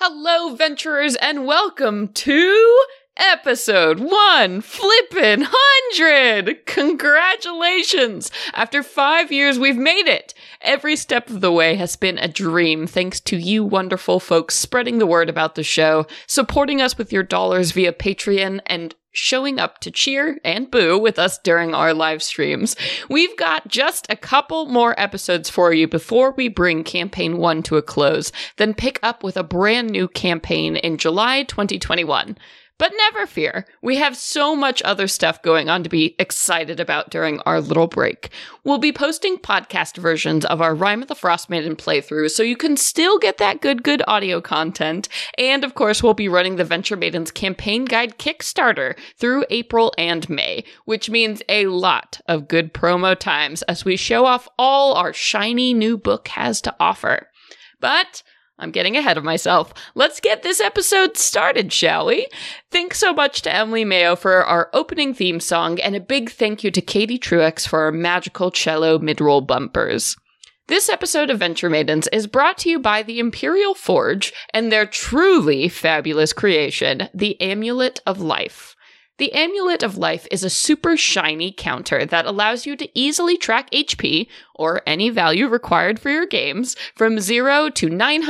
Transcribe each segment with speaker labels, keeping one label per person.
Speaker 1: Hello, venturers, and welcome to episode 100! Congratulations! After 5 years, we've made it! Every step of the way has been a dream thanks to you wonderful folks spreading the word about the show, supporting us with your dollars via Patreon, and showing up to cheer and boo with us during our live streams. We've got just a couple more episodes for you before we bring Campaign 1 to a close, then pick up with a brand new campaign in July 2021. But never fear, we have so much other stuff going on to be excited about during our little break. We'll be posting podcast versions of our Rime of the Frostmaiden playthrough, so you can still get that good audio content. And of course, we'll be running the Venture Maidens Campaign Guide Kickstarter through April and May, which means a lot of good promo times as we show off all our shiny new book has to offer. But I'm getting ahead of myself. Let's get this episode started, shall we? Thanks so much to Emily Mayo for our opening theme song, and a big thank you to Katie Truex for our magical cello mid-roll bumpers. This episode of Venture Maidens is brought to you by the Imperial Forge and their truly fabulous creation, the Amulet of Life. The Amulet of Life is a super shiny counter that allows you to easily track HP, or any value required for your games, from 0 to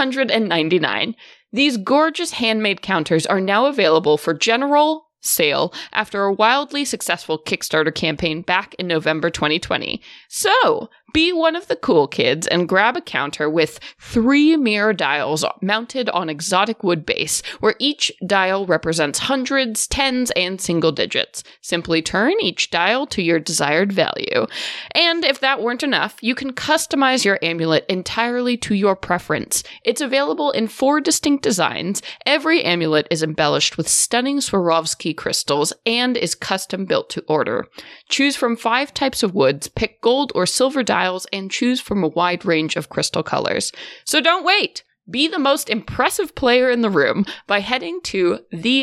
Speaker 1: 999. These gorgeous handmade counters are now available for general sale after a wildly successful Kickstarter campaign back in November 2020. So, be one of the cool kids and grab a counter with 3 mirror dials mounted on exotic wood base, where each dial represents hundreds, tens, and single digits. Simply turn each dial to your desired value. And if that weren't enough, you can customize your amulet entirely to your preference. It's available in 4 distinct designs. Every amulet is embellished with stunning Swarovski crystals and is custom built to order. Choose from 5 types of woods, pick gold or silver dials, and choose from a wide range of crystal colors. So don't wait! Be the most impressive player in the room by heading to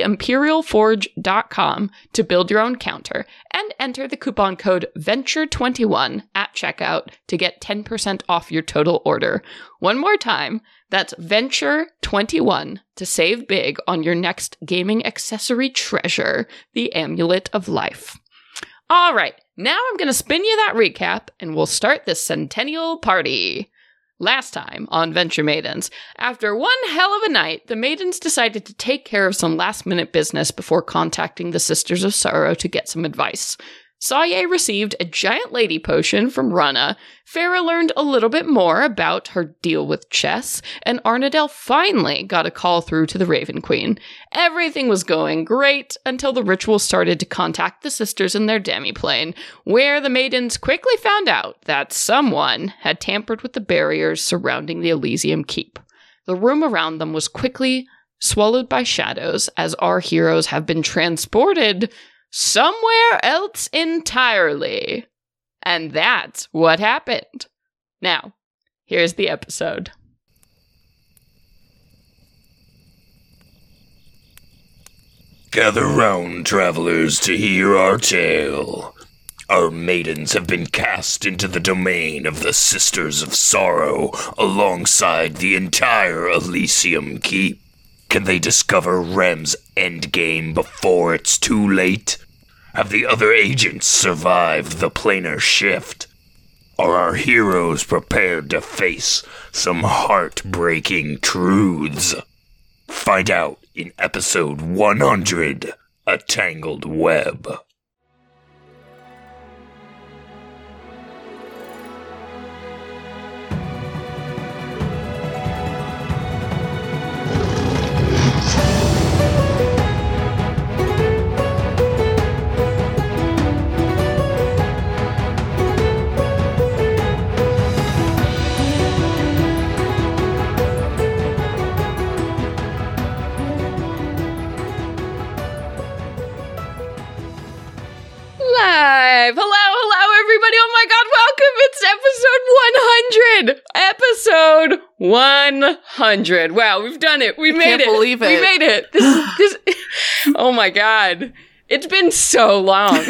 Speaker 1: theimperialforge.com to build your own counter and enter the coupon code VENTURE21 at checkout to get 10% off your total order. One more time, that's VENTURE21 to save big on your next gaming accessory treasure, the Amulet of Life. All right, now I'm going to spin you that recap, and we'll start this centennial party. Last time on Venture Maidens, after one hell of a night, the Maidens decided to take care of some last-minute business before contacting the Sisters of Sorrow to get some advice. Saye received a giant lady potion from Rana, Farah learned a little bit more about her deal with Chess, and Arnadel finally got a call through to the Raven Queen. Everything was going great until the ritual started to contact the sisters in their demiplane, where the Maidens quickly found out that someone had tampered with the barriers surrounding the Elysium Keep. The room around them was quickly swallowed by shadows as our heroes have been transported somewhere else entirely. And that's what happened. Now, here's the episode.
Speaker 2: Gather round, travelers, to hear our tale. Our maidens have been cast into the domain of the Sisters of Sorrow alongside the entire Elysium Keep. Can they discover Rem's endgame before it's too late? Have the other agents survived the planar shift? Are our heroes prepared to face some heartbreaking truths? Find out in episode 100, A Tangled Web.
Speaker 1: Live! Hello, everybody! Oh my god, welcome! It's episode 100! Episode 100. Wow, we've done it. We made it.
Speaker 3: I can't believe it.
Speaker 1: We made it. This, oh my god. It's been so long.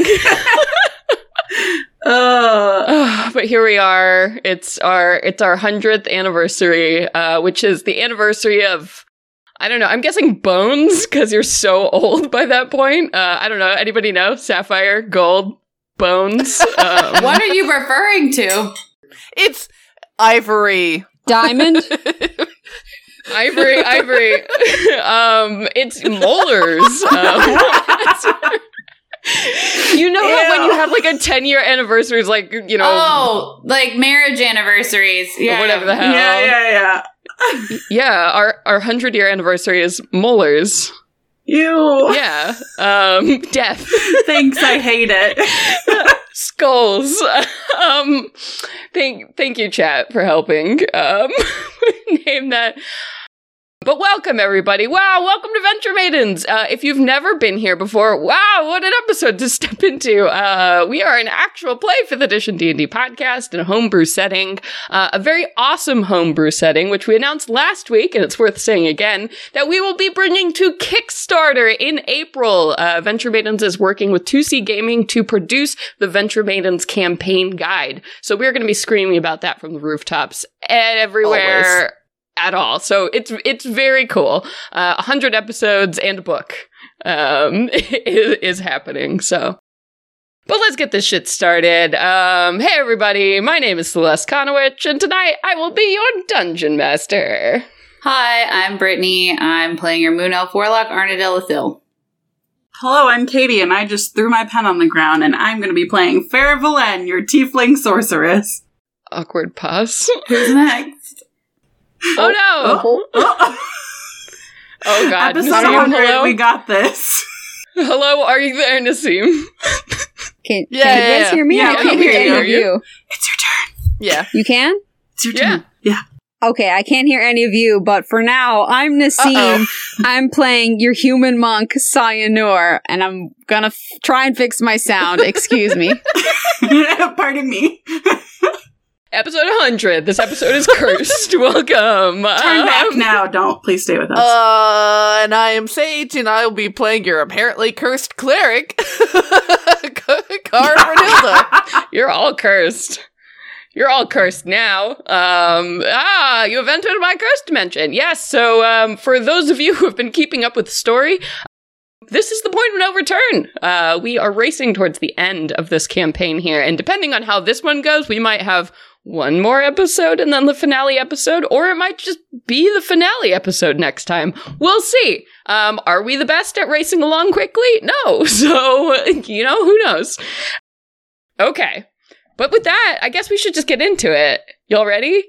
Speaker 1: But here we are. It's our 100th anniversary, which is the anniversary of I don't know. I'm guessing bones because you're so old by that point. I don't know. Anybody know? Sapphire, gold, bones.
Speaker 3: What are you referring to?
Speaker 4: It's ivory.
Speaker 5: Diamond?
Speaker 1: Ivory. It's molars. You know how when you have like a 10-year anniversary, it's like, you know.
Speaker 3: Oh, like marriage anniversaries. Yeah.
Speaker 1: Whatever the hell.
Speaker 6: Yeah.
Speaker 1: Yeah, our 100-year anniversary is molars.
Speaker 6: Ew.
Speaker 1: Yeah. Death.
Speaker 6: Thanks, I hate it.
Speaker 1: Skulls. Thank you, chat, for helping name that. But welcome, everybody. Wow, welcome to Venture Maidens. If you've never been here before, wow, what an episode to step into. We are an actual play 5th edition D&D podcast in a homebrew setting, a very awesome homebrew setting, which we announced last week, and it's worth saying again, that we will be bringing to Kickstarter in April. Venture Maidens is working with 2C Gaming to produce the Venture Maidens campaign guide. So we're going to be screaming about that from the rooftops everywhere.
Speaker 4: Always.
Speaker 1: At all. So it's very cool. 100 episodes and a book is happening. So, but let's get this shit started. Hey everybody, my name is Celeste Conowitch, and tonight I will be your dungeon master.
Speaker 3: Hi, I'm Brittany. I'm playing your Moon Elf Warlock, Arnadil Athil.
Speaker 6: Hello, I'm Katie, and I just threw my pen on the ground, and I'm going to be playing Farah Valen, your tiefling sorceress.
Speaker 1: Awkward pause.
Speaker 3: Who's next?
Speaker 1: Oh no! Oh god.
Speaker 6: Episode
Speaker 1: Nassim,
Speaker 6: 100,
Speaker 1: hello?
Speaker 6: we got this.
Speaker 1: Hello, are you there, Nassim?
Speaker 5: Can you
Speaker 4: Yeah.
Speaker 5: guys hear me?
Speaker 6: Yeah,
Speaker 5: I
Speaker 6: we
Speaker 5: can't
Speaker 6: can
Speaker 5: hear
Speaker 6: hear
Speaker 5: any of you.
Speaker 6: It's your turn.
Speaker 1: Yeah.
Speaker 5: You can?
Speaker 6: It's your
Speaker 1: Yeah.
Speaker 6: turn. Yeah.
Speaker 5: Okay, I can't hear any of you, but for now, I'm Nassim. I'm playing your human monk, Sayanur, and I'm gonna try and fix my sound. Excuse me.
Speaker 6: Pardon me.
Speaker 1: Episode 100. This episode is cursed. Welcome.
Speaker 6: Turn back now. Don't. Please stay with us.
Speaker 4: And I am Sage, and I will be playing your apparently cursed cleric, Cara Renilda.
Speaker 1: You're all cursed. You're all cursed now. You have entered my cursed dimension. Yes, so for those of you who have been keeping up with the story, this is the point of no return. We are racing towards the end of this campaign here, and depending on how this one goes, we might have one more episode and then the finale episode, or it might just be the finale episode next time. We'll see. Are we the best at racing along quickly? No. So, you know, who knows? Okay. But with that, I guess we should just get into it. Y'all ready?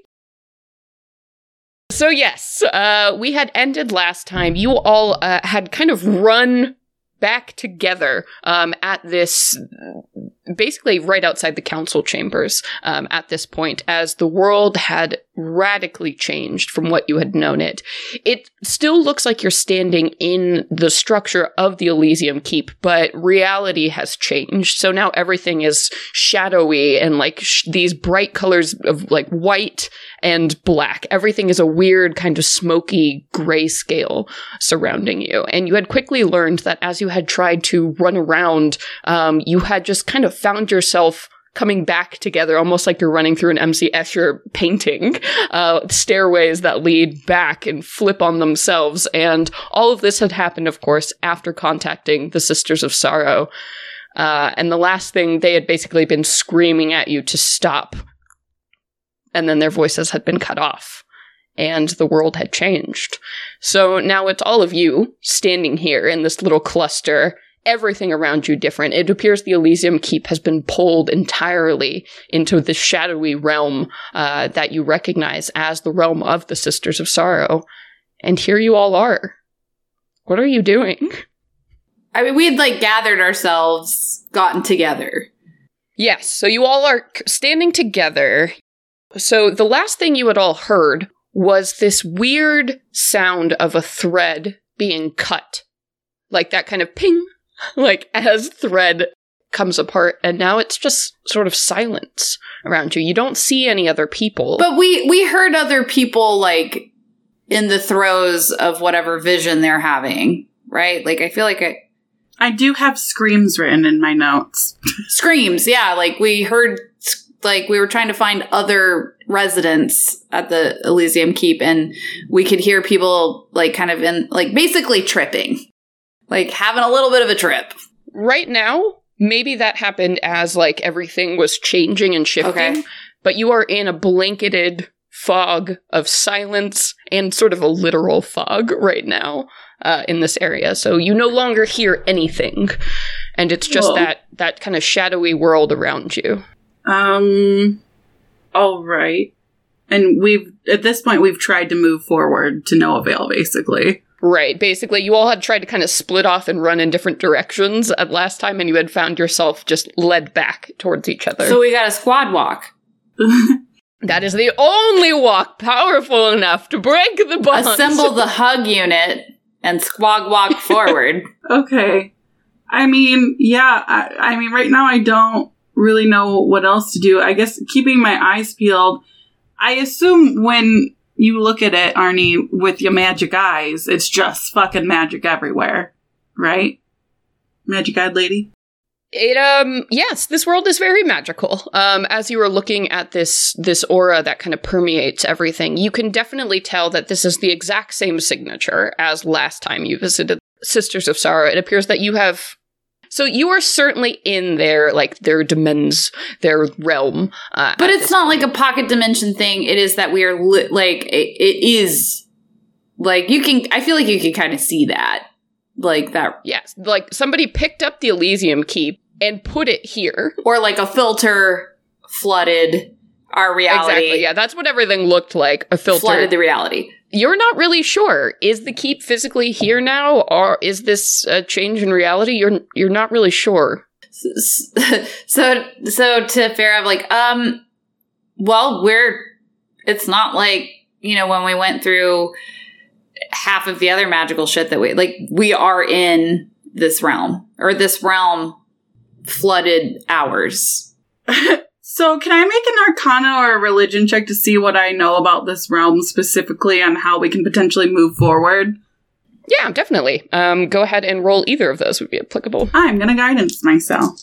Speaker 1: So yes, we had ended last time. You all had kind of run back together at this, basically right outside the council chambers at this point, as the world had radically changed from what you had known it. It still looks like you're standing in the structure of the Elysium Keep, but reality has changed. So now everything is shadowy and like these bright colors of like white and black. Everything is a weird kind of smoky grayscale surrounding you. And you had quickly learned that as you had tried to run around, you had just kind of found yourself coming back together, almost like you're running through an M.C. Escher painting, stairways that lead back and flip on themselves. And all of this had happened, of course, after contacting the Sisters of Sorrow. And the last thing, they had basically been screaming at you to stop. And then their voices had been cut off. And the world had changed. So now it's all of you standing here in this little cluster, everything around you different. It appears the Elysium Keep has been pulled entirely into the shadowy realm that you recognize as the realm of the Sisters of Sorrow. And here you all are. What are you doing?
Speaker 3: I mean, we had like gathered ourselves, gotten together.
Speaker 1: Yes, so you all are standing together. So the last thing you had all heard was this weird sound of a thread being cut. Like that kind of ping, like as thread comes apart, and now it's just sort of silence around you. You don't see any other people.
Speaker 3: But we heard other people like in the throes of whatever vision they're having, right? Like I feel like
Speaker 6: I do have screams written in my notes.
Speaker 3: screams, yeah. Like we heard, like we were trying to find other residents at the Elysium Keep, and we could hear people like kind of in like basically tripping, like having a little bit of a trip.
Speaker 1: Right now, maybe that happened as like everything was changing and shifting,
Speaker 3: Okay.
Speaker 1: but you are in a blanketed fog of silence and sort of a literal fog right now in this area. So you no longer hear anything, and it's just
Speaker 6: Whoa.
Speaker 1: that kind of shadowy world around you.
Speaker 6: All right. And at this point, we've tried to move forward to no avail, basically.
Speaker 1: Right. Basically, you all had tried to kind of split off and run in different directions at last time, and you had found yourself just led back towards each other.
Speaker 3: So we got a squad walk.
Speaker 1: That is the only walk powerful enough to break the bonds.
Speaker 3: Assemble the hug unit and squad walk forward.
Speaker 6: Okay. I mean, yeah, I mean, right now I don't really know what else to do. I guess keeping my eyes peeled. I assume when you look at it, Arnie, with your magic eyes, it's just fucking magic everywhere, right? Magic-eyed lady?
Speaker 1: Yes, this world is very magical. As you are looking at this aura that kind of permeates everything, you can definitely tell that this is the exact same signature as last time you visited Sisters of Sorrow. It appears that you have... So you are certainly in their demons, their realm.
Speaker 3: But it's not like a pocket dimension thing. It is that we are, it is, like, you can, I feel like you can kind of see that. Like that.
Speaker 1: Yes, like somebody picked up the Elysium Keep and put it here.
Speaker 3: Or like a filter flooded our reality.
Speaker 1: Exactly, yeah, that's what everything looked like, a filter.
Speaker 3: Flooded the reality.
Speaker 1: You're not really sure. Is the keep physically here now, or is this a change in reality? You're not really sure.
Speaker 3: So to Farah, like, well, it's not like, when we went through half of the other magical shit that we are in this realm, or this realm flooded ours.
Speaker 6: So can I make an arcana or a religion check to see what I know about this realm specifically on how we can potentially move forward?
Speaker 1: Yeah, definitely. Go ahead and roll either of those would be applicable.
Speaker 6: I'm going to guidance myself.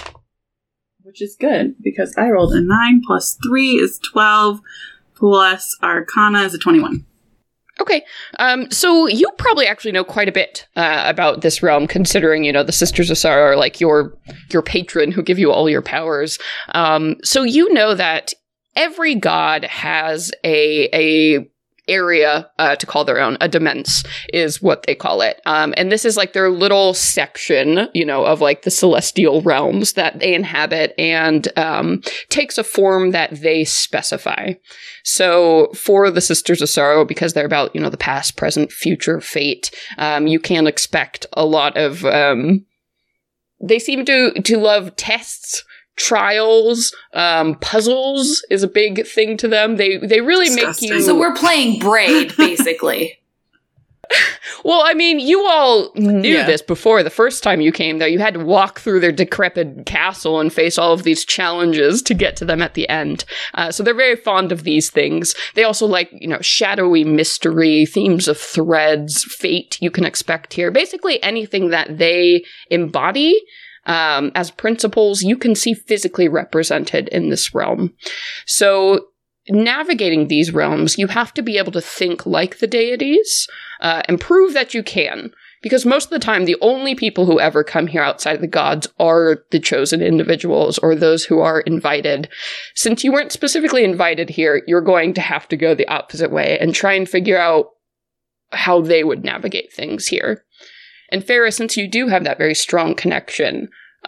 Speaker 6: Which is good, because I rolled a 9 plus 3 is 12, plus arcana is a 21.
Speaker 1: Okay, so you probably actually know quite a bit about this realm, considering, the Sisters of Sorrow are like your patron who give you all your powers. So you know that every god has a area to call their own. A demesne is what they call it. And this is like their little section, of like the celestial realms that they inhabit, and takes a form that they specify. So for the Sisters of Sorrow, because they're about, the past, present, future, fate, you can expect a lot of, they seem to love tests, trials, puzzles is a big thing to them. They really
Speaker 6: Disgusting.
Speaker 1: make you...
Speaker 3: So we're playing Braid, basically.
Speaker 1: Well, I mean, you all knew
Speaker 4: Yeah.
Speaker 1: this before the first time you came there. You had to walk through their decrepit castle and face all of these challenges to get to them at the end. So they're very fond of these things. They also like, shadowy mystery, themes of threads, fate you can expect here. Basically anything that they embody as principles, you can see physically represented in this realm. So navigating these realms, you have to be able to think like the deities and prove that you can. Because most of the time, the only people who ever come here outside of the gods are the chosen individuals or those who are invited. Since you weren't specifically invited here, you're going to have to go the opposite way and try and figure out how they would navigate things here. And Farah, since you do have that very strong connection,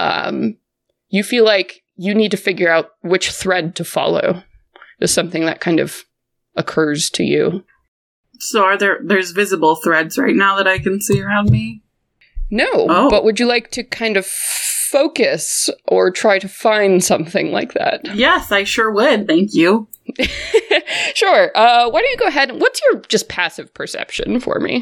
Speaker 1: you feel like you need to figure out which thread to follow. Is something that kind of occurs to you.
Speaker 6: So there's visible threads right now that I can see around me?
Speaker 1: No,
Speaker 6: Oh.
Speaker 1: but would you like to kind of focus or try to find something like that?
Speaker 6: Yes, I sure would. Thank you.
Speaker 1: Sure. Why don't you go ahead? What's your just passive perception for me?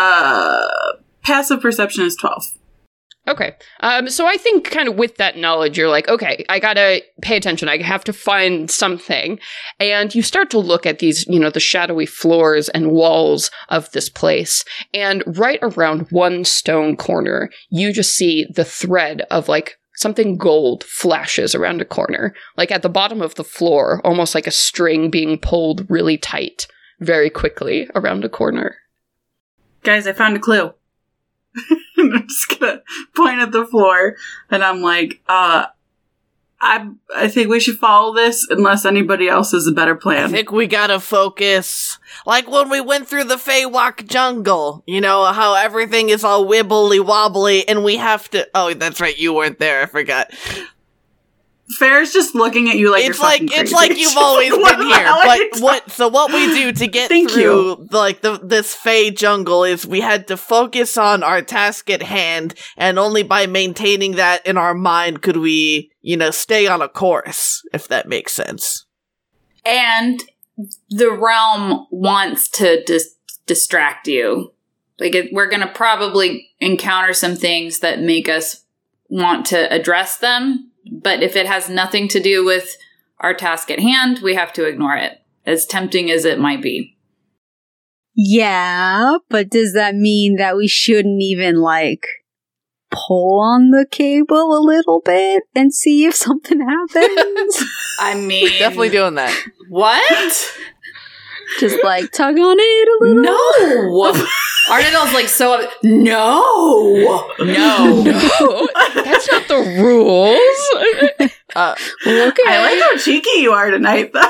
Speaker 6: Passive perception is 12.
Speaker 1: Okay. So I think kind of with that knowledge, you're like, okay, I gotta pay attention. I have to find something. And you start to look at these, the shadowy floors and walls of this place. And right around one stone corner, you just see the thread of like something gold flashes around a corner, like at the bottom of the floor, almost like a string being pulled really tight very quickly around a corner.
Speaker 6: Guys, I found a clue. I'm just gonna point at the floor, and I'm like, I think we should follow this unless anybody else has a better plan.
Speaker 4: I think we gotta focus. Like when we went through the Feywalk jungle, you know, how everything is all wibbly wobbly and we have to... Oh, that's right, you weren't there, I forgot.
Speaker 6: Farrah's just looking at you like
Speaker 4: It's
Speaker 6: you're
Speaker 4: like
Speaker 6: fucking
Speaker 4: it's
Speaker 6: crazy.
Speaker 4: like you've always
Speaker 6: What
Speaker 4: been
Speaker 6: the
Speaker 4: here.
Speaker 6: hell are you
Speaker 4: But what we do to get
Speaker 6: Thank
Speaker 4: through like this Fey jungle is we had to focus on our task at hand, and only by maintaining that in our mind could we, you know, stay on a course, if that makes sense.
Speaker 3: And the realm wants to distract you. Like, we're going to probably encounter some things that make us want to address them. But if it has nothing to do with our task at hand, we have to ignore it, as tempting as it might be.
Speaker 5: Yeah, but does that mean that we shouldn't even, like, pull on the cable a little bit and see if something happens?
Speaker 3: I mean...
Speaker 4: Definitely doing that.
Speaker 3: What?
Speaker 5: Just, like, tug on it a little?
Speaker 3: No! Arnidal's like, so... No!
Speaker 1: No, that's not the rules.
Speaker 5: Okay.
Speaker 6: I like how cheeky you are tonight, though.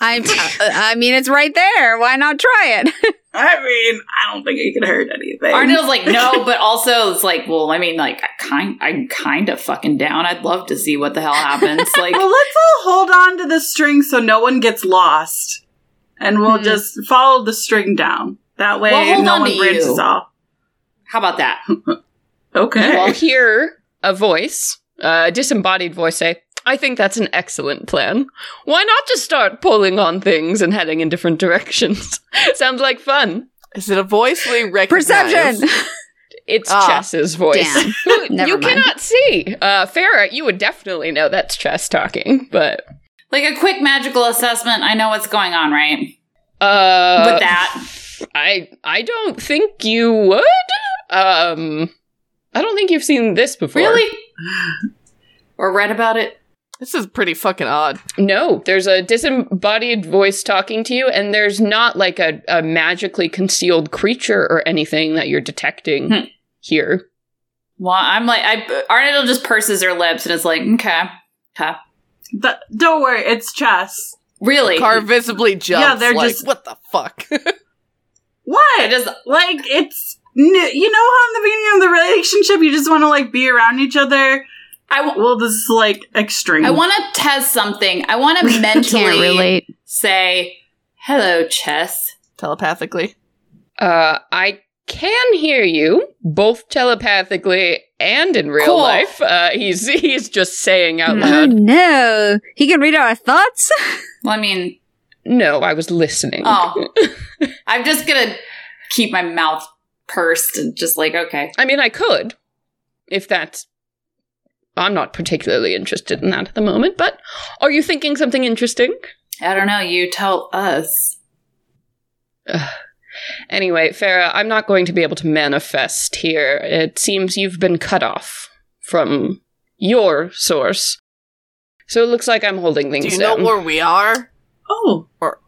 Speaker 5: I mean, it's right there. Why not try it?
Speaker 6: I mean, I don't think it could hurt anything.
Speaker 3: Arnidal's like, no, but also it's like, well, I mean, like, I'm kind of fucking down. I'd love to see what the hell happens. Like,
Speaker 6: Well, let's all hold on to the string so no one gets lost. And we'll just follow the string down. That way,
Speaker 3: Well, hold
Speaker 6: no
Speaker 3: on
Speaker 6: one
Speaker 3: to
Speaker 6: branches
Speaker 3: you.
Speaker 6: off.
Speaker 3: how about that?
Speaker 6: Okay.
Speaker 1: You all hear a voice, a disembodied voice say, I think that's an excellent plan. Why not just start pulling on things and heading in different directions? Sounds like fun.
Speaker 4: Is it a voice we recognize?
Speaker 5: Perception!
Speaker 1: It's Chess's voice.
Speaker 5: Damn.
Speaker 1: Who
Speaker 5: Never
Speaker 1: you
Speaker 5: mind.
Speaker 1: cannot see. Farrah, you would definitely know that's Chess talking, but...
Speaker 3: Like a quick magical assessment. I know what's going on, right?
Speaker 1: With
Speaker 3: With that.
Speaker 1: I don't think you would. I don't think you've seen this before.
Speaker 3: Really? Or read about it?
Speaker 4: This is pretty fucking odd.
Speaker 1: No, there's a disembodied voice talking to you, and there's not like a magically concealed creature or anything that you're detecting here.
Speaker 3: Well, I'm like, Arnidal just purses her lips and is like, okay.
Speaker 6: Don't worry, it's Chess.
Speaker 3: Really?
Speaker 4: Car visibly jumps.
Speaker 6: Yeah, they're
Speaker 4: like,
Speaker 6: just-
Speaker 4: what the fuck?
Speaker 6: What?
Speaker 3: It is-
Speaker 6: Like, it's... You know how in the beginning of the relationship you just want to, like, be around each other? Well, this is, like, extreme.
Speaker 3: I want to test something. I want to
Speaker 5: Can't
Speaker 3: mentally
Speaker 5: relate.
Speaker 3: say, hello, Chess.
Speaker 4: Telepathically.
Speaker 1: I can hear you, both telepathically and in real
Speaker 3: Cool.
Speaker 1: life. He's just saying out
Speaker 5: Oh
Speaker 1: loud.
Speaker 5: no. He can read our thoughts?
Speaker 3: Well, I mean,
Speaker 1: No, I was listening.
Speaker 3: oh. I'm just going to keep my mouth pursed and just like, okay.
Speaker 1: I mean, I could, if that's... I'm not particularly interested in that at the moment, but are you thinking something interesting?
Speaker 3: I don't know. You tell us.
Speaker 1: Anyway, Farrah, I'm not going to be able to manifest here. It seems you've been cut off from your source. So it looks like I'm holding things
Speaker 4: Do you
Speaker 1: down.
Speaker 4: know where we are?
Speaker 6: Oh.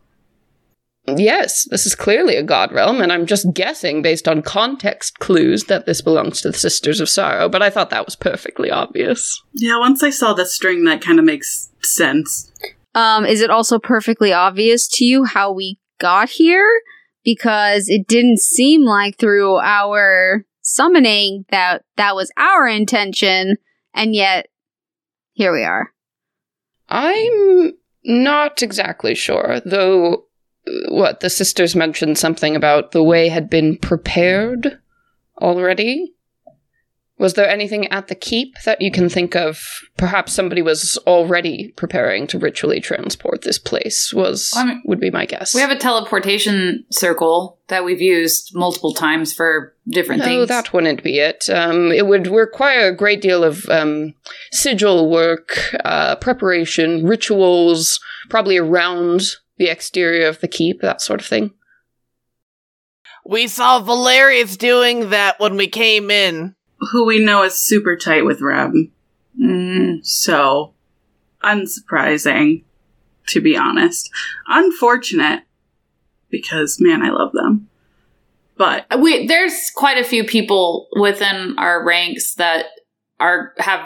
Speaker 1: Yes, this is clearly a god realm, and I'm just guessing based on context clues that this belongs to the Sisters of Sorrow, but I thought that was perfectly obvious.
Speaker 6: Yeah, once I saw the string, that kind of makes sense.
Speaker 5: Is it also perfectly obvious to you how we got here? Because it didn't seem like through our summoning that was our intention, and yet here we are.
Speaker 1: I'm not exactly sure, though the sisters mentioned something about the way had been prepared already. Was there anything at the keep that you can think of? Perhaps somebody was already preparing to ritually transport this place, would be my guess.
Speaker 3: We have a teleportation circle that we've used multiple times for different
Speaker 1: No,
Speaker 3: things.
Speaker 1: that wouldn't be it. It would require a great deal of sigil work, preparation, rituals, probably around the exterior of the keep, that sort of thing.
Speaker 4: We saw Valerius doing that when we came in.
Speaker 6: Who we know is super tight with Reb. So, unsurprising, to be honest. Unfortunate, because, man, I love them. But
Speaker 3: there's quite a few people within our ranks that have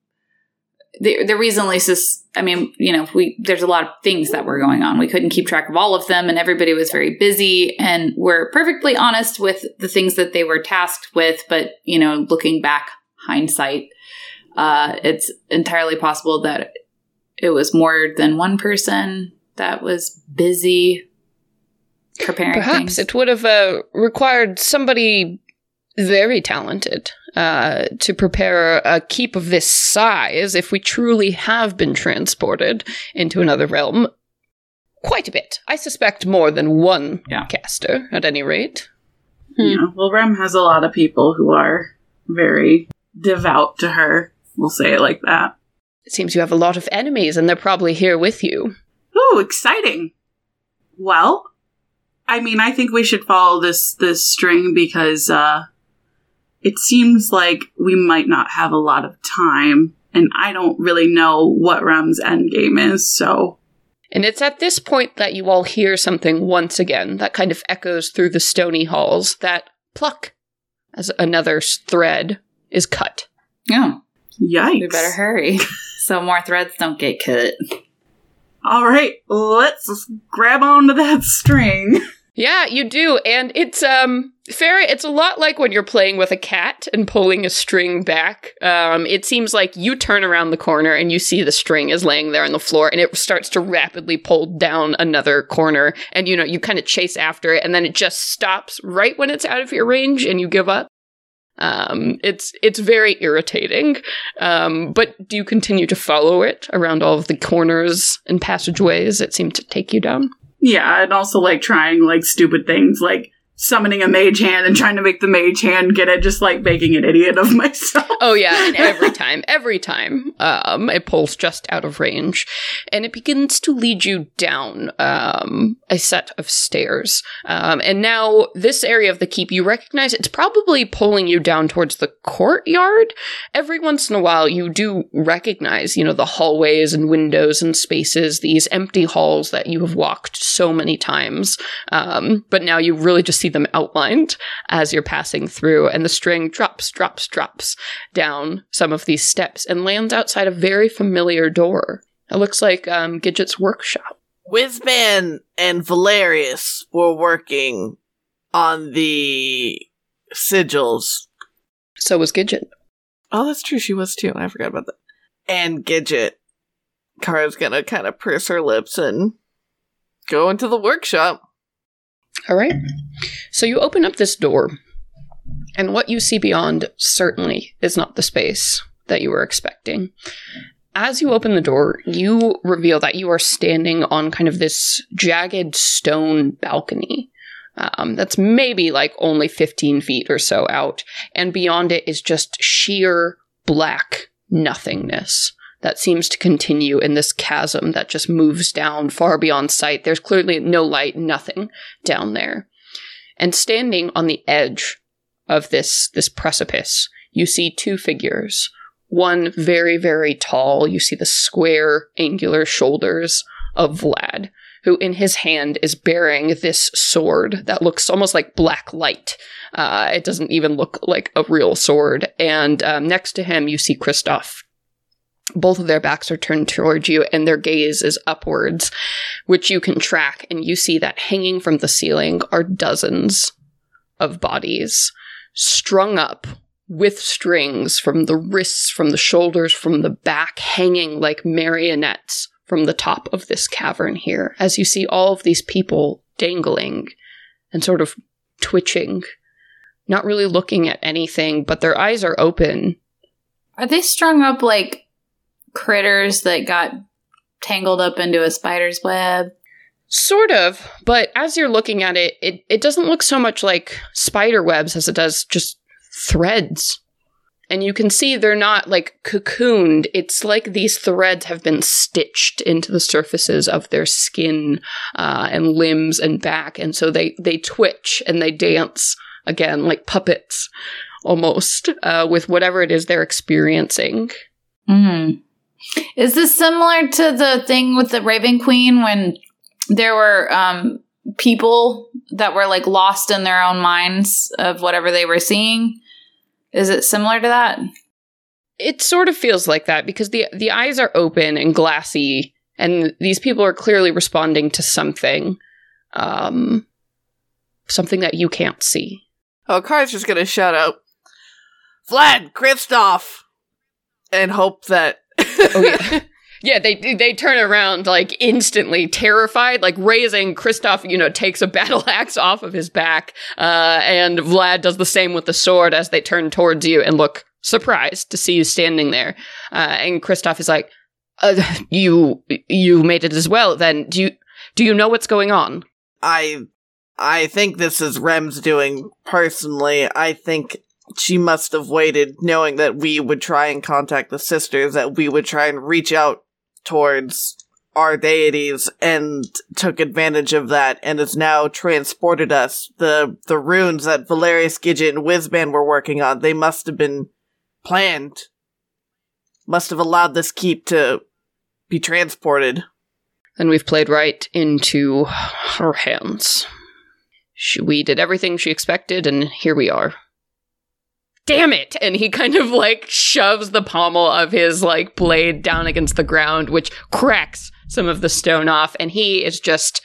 Speaker 3: the reasonably there's a lot of things that were going on. We couldn't keep track of all of them, and everybody was very busy, and we're perfectly honest with the things that they were tasked with. But, looking back, hindsight, it's entirely possible that it was more than one person that was busy preparing
Speaker 1: Perhaps
Speaker 3: things.
Speaker 1: it would have required somebody very talented to prepare a keep of this size if we truly have been transported into another realm. Quite a bit. I suspect more than one caster, at any rate.
Speaker 6: Rem has a lot of people who are very devout to her. We'll say it like that.
Speaker 1: It seems you have a lot of enemies, and they're probably here with you.
Speaker 6: Ooh, exciting. Well, I think we should follow this string because it seems like we might not have a lot of time, and I don't really know what Rem's endgame is, so...
Speaker 1: And it's at this point that you all hear something once again that kind of echoes through the stony halls, that pluck, as another thread is cut.
Speaker 3: Oh.
Speaker 6: Yikes.
Speaker 3: We better hurry so more threads don't get cut.
Speaker 6: All right, let's grab onto that string.
Speaker 1: Yeah, you do, and it's Farah, it's a lot like when you're playing with a cat and pulling a string back. It seems like you turn around the corner and you see the string is laying there on the floor, and it starts to rapidly pull down another corner, and you kind of chase after it, and then it just stops right when it's out of your range, and you give up. It's very irritating, but do you continue to follow it around all of the corners and passageways that seem to take you down?
Speaker 6: Yeah, and also, trying, stupid things, like summoning a mage hand and trying to make the mage hand get it, just, making an idiot of myself.
Speaker 1: Oh, yeah, and every time, it pulls just out of range, and it begins to lead you down a set of stairs. And now, this area of the keep, you recognize it's probably pulling you down towards the courtyard. Every once in a while, you do recognize, the hallways and windows and spaces, these empty halls that you have walked so many times. But now you really just see them outlined as you're passing through, and the string drops down some of these steps and lands outside a very familiar door. It looks like Gidget's workshop.
Speaker 4: Whizban and Valerius were working on the sigils.
Speaker 1: So was Gidget.
Speaker 4: Oh, that's true. She was too. I forgot about that. And Gidget. Kara's gonna kind of purse her lips and go into the workshop.
Speaker 1: All right. So you open up this door, and what you see beyond certainly is not the space that you were expecting. As you open the door, you reveal that you are standing on kind of this jagged stone balcony. That's maybe only 15 feet or so out, and beyond it is just sheer black nothingness that seems to continue in this chasm that just moves down far beyond sight. There's clearly no light, nothing down there. And standing on the edge of this precipice, you see two figures. One very, very tall. You see the square, angular shoulders of Vlad, who in his hand is bearing this sword that looks almost like black light. It doesn't even look like a real sword. And next to him, you see Kristoff. Both of their backs are turned towards you, and their gaze is upwards, which you can track, and you see that hanging from the ceiling are dozens of bodies, strung up with strings from the wrists, from the shoulders, from the back, hanging like marionettes from the top of this cavern here, as you see all of these people dangling and sort of twitching, not really looking at anything, but their eyes are open.
Speaker 3: Are they strung up like critters that got tangled up into a spider's web?
Speaker 1: Sort of, but as you're looking at it, it doesn't look so much like spider webs as it does just threads. And you can see they're not cocooned. It's like these threads have been stitched into the surfaces of their skin and limbs and back. And so they twitch and they dance again like puppets almost with whatever it is they're experiencing.
Speaker 3: Is this similar to the thing with the Raven Queen when there were people that were like lost in their own minds of whatever they were seeing? Is it similar to that?
Speaker 1: It sort of feels like that because the eyes are open and glassy, and these people are clearly responding to something. Something that you can't see.
Speaker 4: Oh, Kara's just gonna shout out, Vlad, Kristoff! And hope that...
Speaker 1: Oh, yeah. Yeah, they turn around, like, instantly terrified, like, raising Kristoff, takes a battle axe off of his back, and Vlad does the same with the sword as they turn towards you and look surprised to see you standing there. And Kristoff is like, you made it as well, then. Do you know what's going on?
Speaker 4: I think this is Rem's doing, personally. I think she must have waited, knowing that we would try and contact the sisters, that we would try and reach out towards our deities, and took advantage of that, and has now transported us. The runes that Valerius, Gidget, and Wizban were working on, they must have been planned. Must have allowed this keep to be transported.
Speaker 1: And we've played right into her hands. We did everything she expected, and here we are. Damn it! And he kind of, shoves the pommel of his, blade down against the ground, which cracks some of the stone off, and he is just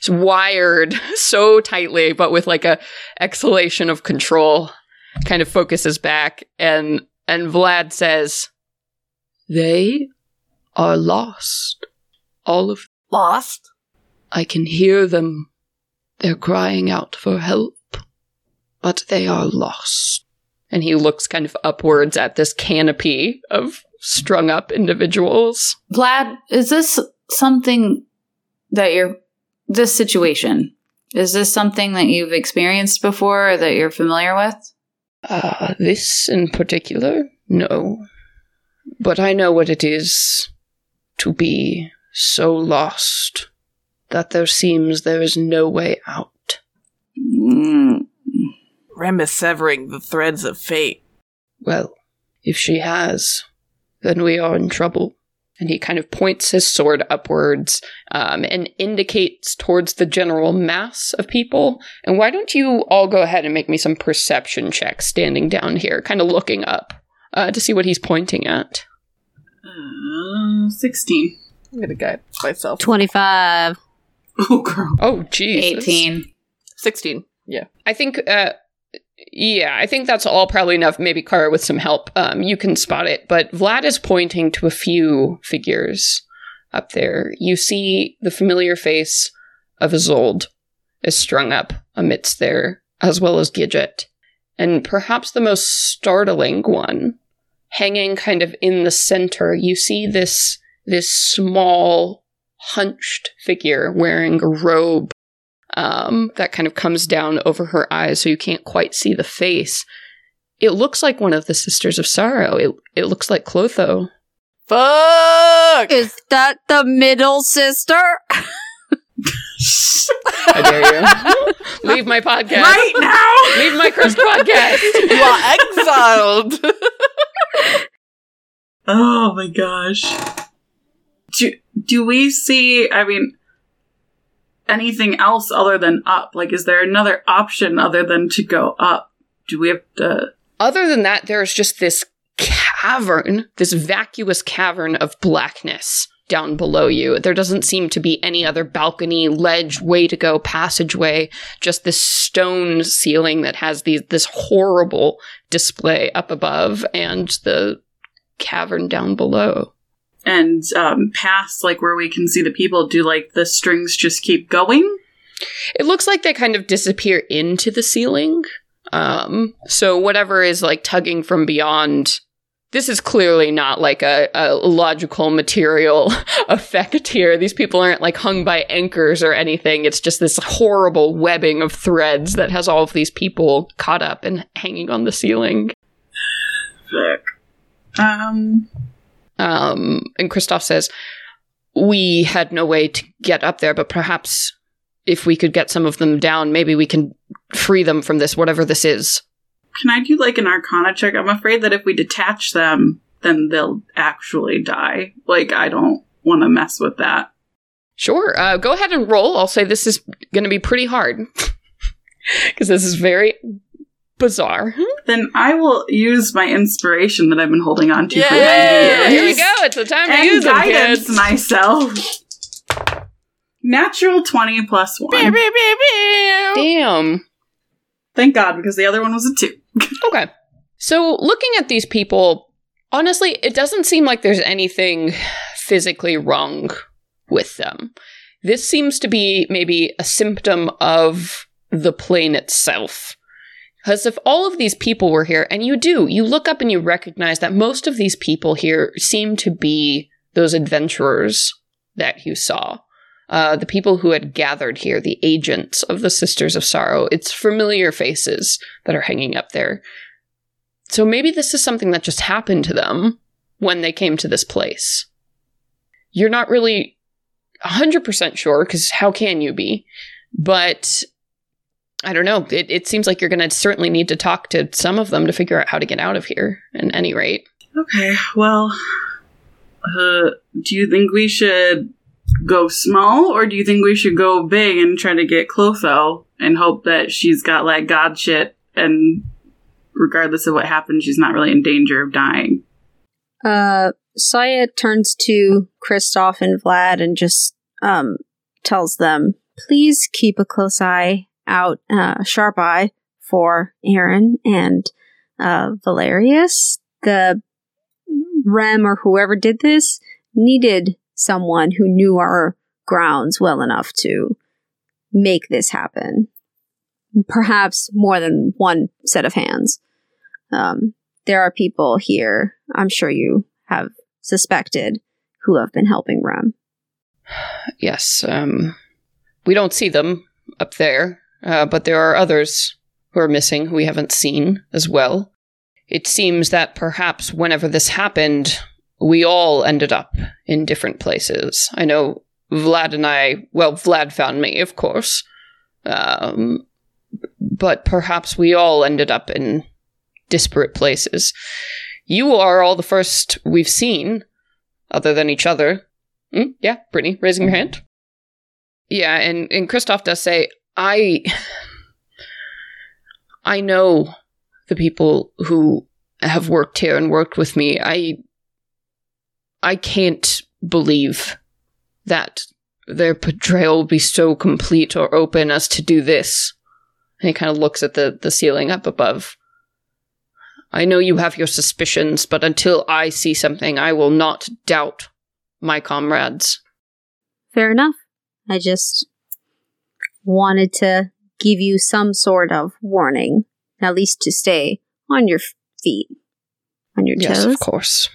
Speaker 1: wired so tightly, but with, a exhalation of control, kind of focuses back, and Vlad says, "They are lost. All of them.
Speaker 4: Lost?
Speaker 1: I can hear them. They're crying out for help, but they are lost." And he looks kind of upwards at this canopy of strung up individuals.
Speaker 3: Vlad, is this something that this situation, is this something that you've experienced before or that you're familiar with?
Speaker 1: This in particular? No. But I know what it is to be so lost that there is no way out.
Speaker 4: Rem is severing the threads of fate.
Speaker 1: Well, if she has, then we are in trouble. And he kind of points his sword upwards and indicates towards the general mass of people. And why don't you all go ahead and make me some perception checks standing down here, kind of looking up to see what he's pointing at.
Speaker 6: 16.
Speaker 4: I'm gonna guide myself.
Speaker 5: 25.
Speaker 6: Oh, girl.
Speaker 1: Oh, Jesus.
Speaker 3: 18.
Speaker 4: 16. Yeah.
Speaker 1: I think, I think that's all probably enough. Maybe Kara with some help. You can spot it. But Vlad is pointing to a few figures up there. You see the familiar face of Isolde is strung up amidst there, as well as Gidget. And perhaps the most startling one, hanging kind of in the center, you see this small, hunched figure wearing a robe that kind of comes down over her eyes so you can't quite see the face. It looks like one of the Sisters of Sorrow. It looks like Clotho.
Speaker 4: Fuck!
Speaker 5: Is that the middle sister?
Speaker 1: How dare you? Leave my podcast.
Speaker 6: Right now!
Speaker 1: Leave my cursed podcast.
Speaker 4: You are exiled!
Speaker 6: Oh my gosh. Do we see, anything else other than up? Is there another option other than to go up? Do we have to...
Speaker 1: Other than that, there's just this cavern, this vacuous cavern of blackness down below you. There doesn't seem to be any other balcony, ledge, way to go, passageway, just this stone ceiling that has this horrible display up above and the cavern down below.
Speaker 6: And past, where we can see the people, do, the strings just keep going?
Speaker 1: It looks like they kind of disappear into the ceiling. So whatever is, tugging from beyond... This is clearly not, a logical material effect here. These people aren't, hung by anchors or anything. It's just this horrible webbing of threads that has all of these people caught up and hanging on the ceiling.
Speaker 6: Sick.
Speaker 1: And Kristoff says, we had no way to get up there, but perhaps if we could get some of them down, maybe we can free them from this, whatever this is.
Speaker 6: Can I do an Arcana check? I'm afraid that if we detach them, then they'll actually die. Like, I don't want to mess with that.
Speaker 1: Sure. Go ahead and roll. I'll say this is going to be pretty hard. Because this is very bizarre.
Speaker 6: Then I will use my inspiration that I've been holding on to for 90 years.
Speaker 1: Here we go. It's the time to
Speaker 6: and
Speaker 1: use it,
Speaker 6: guidance
Speaker 1: kids.
Speaker 6: myself. Natural 20 plus 1.
Speaker 1: Damn.
Speaker 6: Thank God, because the other one was a 2.
Speaker 1: Okay. So looking at these people, honestly, it doesn't seem like there's anything physically wrong with them. This seems to be maybe a symptom of the plane itself. Because if all of these people were here, and you look up and you recognize that most of these people here seem to be those adventurers that you saw. The people who had gathered here, the agents of the Sisters of Sorrow. It's familiar faces that are hanging up there. So maybe this is something that just happened to them when they came to this place. You're not really 100% sure, because how can you be? But I don't know. It seems like you're going to certainly need to talk to some of them to figure out how to get out of here, at any rate.
Speaker 6: Okay, well, do you think we should go small, or do you think we should go big and try to get Clotho and hope that she's got, like, god shit, and regardless of what happens, she's not really in danger of dying?
Speaker 5: Saya turns to Kristoff and Vlad and just tells them, please keep a close eye out, sharp eye for Aaron and Valerius. The Rem or whoever did this needed someone who knew our grounds well enough to make this happen. Perhaps more than one set of hands. There are people here, I'm sure you have suspected, who have been helping Rem.
Speaker 1: Yes, we don't see them up there, but there are others who are missing who we haven't seen as well. It seems that perhaps whenever this happened, we all ended up in different places. I know Vlad and Vlad found me, of course. But perhaps we all ended up in disparate places. You are all the first we've seen, other than each other. Yeah, Brittany, raising your hand. Yeah, and Kristoff does say, I know the people who have worked here and worked with me. I can't believe that their portrayal will be so complete or open as to do this. And he kind of looks at the ceiling up above. I know you have your suspicions, but until I see something, I will not doubt my comrades.
Speaker 5: Fair enough. I just wanted to give you some sort of warning, at least to stay on your feet, on your toes.
Speaker 1: Yes, of course.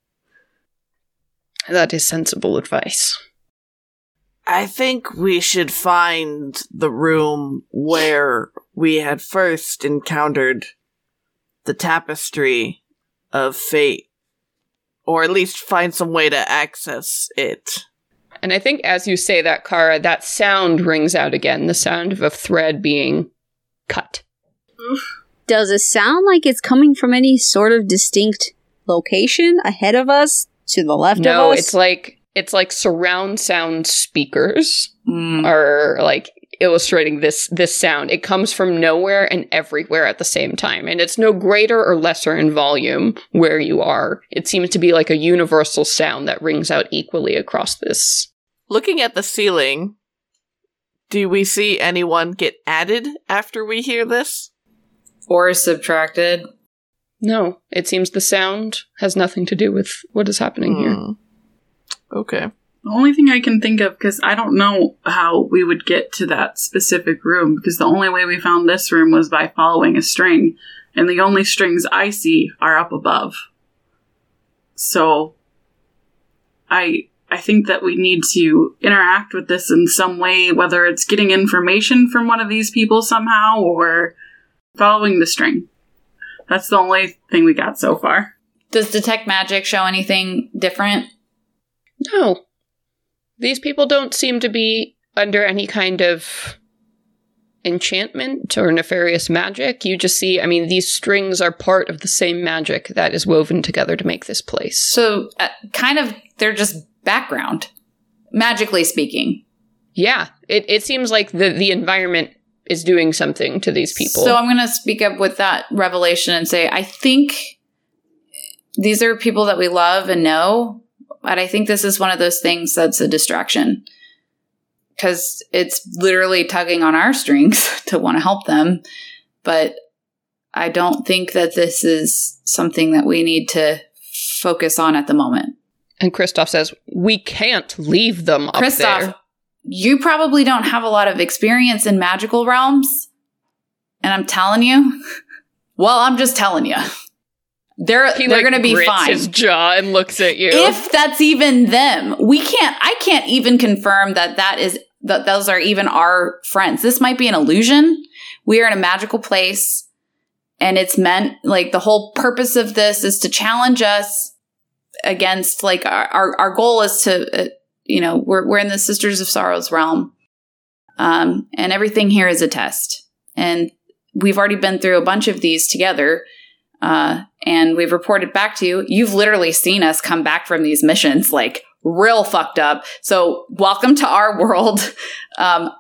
Speaker 1: That is sensible advice.
Speaker 4: I think we should find the room where we had first encountered the tapestry of fate, or at least find some way to access it.
Speaker 1: And I think as you say that, Kara, that sound rings out again, the sound of a thread being cut.
Speaker 5: Does it sound like it's coming from any sort of distinct location ahead of us, to the left of us?
Speaker 1: No, it's like surround sound speakers are like illustrating this sound. It comes from nowhere and everywhere at the same time. And it's no greater or lesser in volume where you are. It seems to be like a universal sound that rings out equally across this.
Speaker 4: Looking at the ceiling, do we see anyone get added after we hear this?
Speaker 3: Or subtracted?
Speaker 1: No, it seems the sound has nothing to do with what is happening here.
Speaker 4: Okay.
Speaker 6: The only thing I can think of, because I don't know how we would get to that specific room, because the only way we found this room was by following a string, and the only strings I see are up above. So, I think that we need to interact with this in some way, whether it's getting information from one of these people somehow, or following the string. That's the only thing we got so far.
Speaker 3: Does Detect Magic show anything different?
Speaker 1: No. These people don't seem to be under any kind of enchantment or nefarious magic. You just see, I mean, these strings are part of the same magic that is woven together to make this place.
Speaker 3: So, kind of, they're just background, magically speaking.
Speaker 1: Yeah, it seems like the environment is doing something to these people.
Speaker 3: So I'm going to speak up with that revelation and say, I think these are people that we love and know, but I think this is one of those things that's a distraction. Because it's literally tugging on our strings to want to help them. But I don't think that this is something that we need to focus on at the moment.
Speaker 1: And Kristoff says, we can't leave them up there.
Speaker 3: You probably don't have a lot of experience in magical realms. And I'm telling you, well, I'm just telling you. They're going to be fine.
Speaker 1: His jaw and looks at you.
Speaker 3: If that's even them, I can't even confirm that those are even our friends. This might be an illusion. We are in a magical place, and it's meant, like, the whole purpose of this is to challenge us against, like, our goal is to, we're in the Sisters of Sorrow's realm, and everything here is a test. And we've already been through a bunch of these together. And we've reported back to you. You've literally seen us come back from these missions, like, real fucked up. So welcome to our world. I'm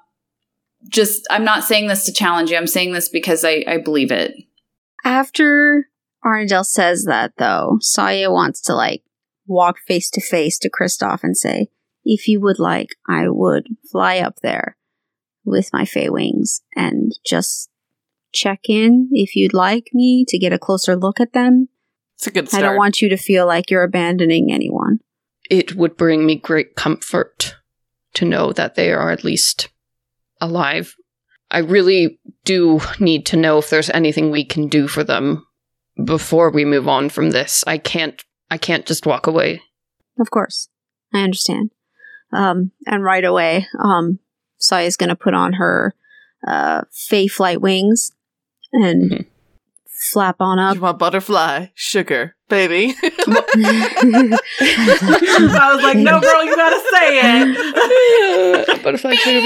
Speaker 3: not saying this to challenge you. I'm saying this because I believe it.
Speaker 5: After Arnadale says that, though, Saya wants to, like, walk face to face to Kristoff and say, if you would like, I would fly up there with my Fey wings and just check in if you'd like me to get a closer look at them.
Speaker 4: It's a good start.
Speaker 5: I don't want you to feel like you're abandoning anyone.
Speaker 1: It would bring me great comfort to know that they are at least alive. I really do need to know if there's anything we can do for them before we move on from this. I can't just walk away.
Speaker 5: Of course. I understand. And right away, Saya's going to put on her Fey flight wings and flap on up.
Speaker 4: You want butterfly, sugar, baby.
Speaker 6: I was like, no, girl, you gotta say it.
Speaker 1: Butterfly, sugar,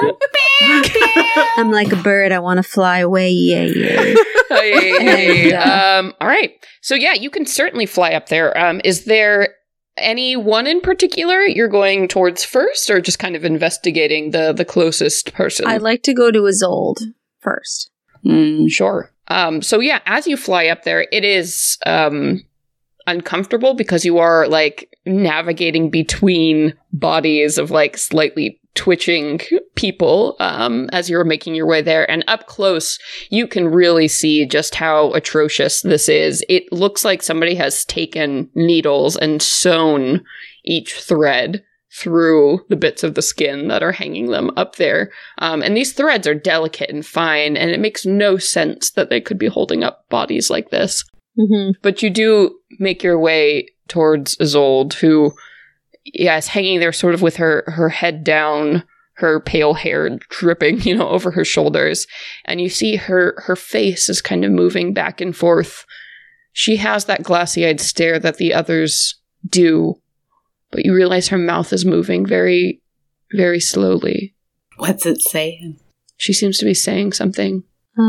Speaker 1: baby.
Speaker 5: I'm like a bird. I want to fly away. Yeah, yeah.
Speaker 1: Oh, yeah. All right. So, yeah, you can certainly fly up there. Is there any one in particular you're going towards first, or just kind of investigating the closest person?
Speaker 5: I'd like to go to Isolde first.
Speaker 1: Sure. So yeah, as you fly up there, it is uncomfortable because you are, like, navigating between bodies of, like, slightly twitching people as you're making your way there. And up close, you can really see just how atrocious this is. It looks like somebody has taken needles and sewn each thread through the bits of the skin that are hanging them up there. And these threads are delicate and fine, and it makes no sense that they could be holding up bodies like this.
Speaker 5: Mm-hmm.
Speaker 1: But you do make your way towards Isolde, who, is hanging there sort of with her head down, her pale hair dripping, over her shoulders. And you see her face is kind of moving back and forth. She has that glassy-eyed stare that the others do, but you realize her mouth is moving very, very slowly.
Speaker 3: What's it saying?
Speaker 1: She seems to be saying something.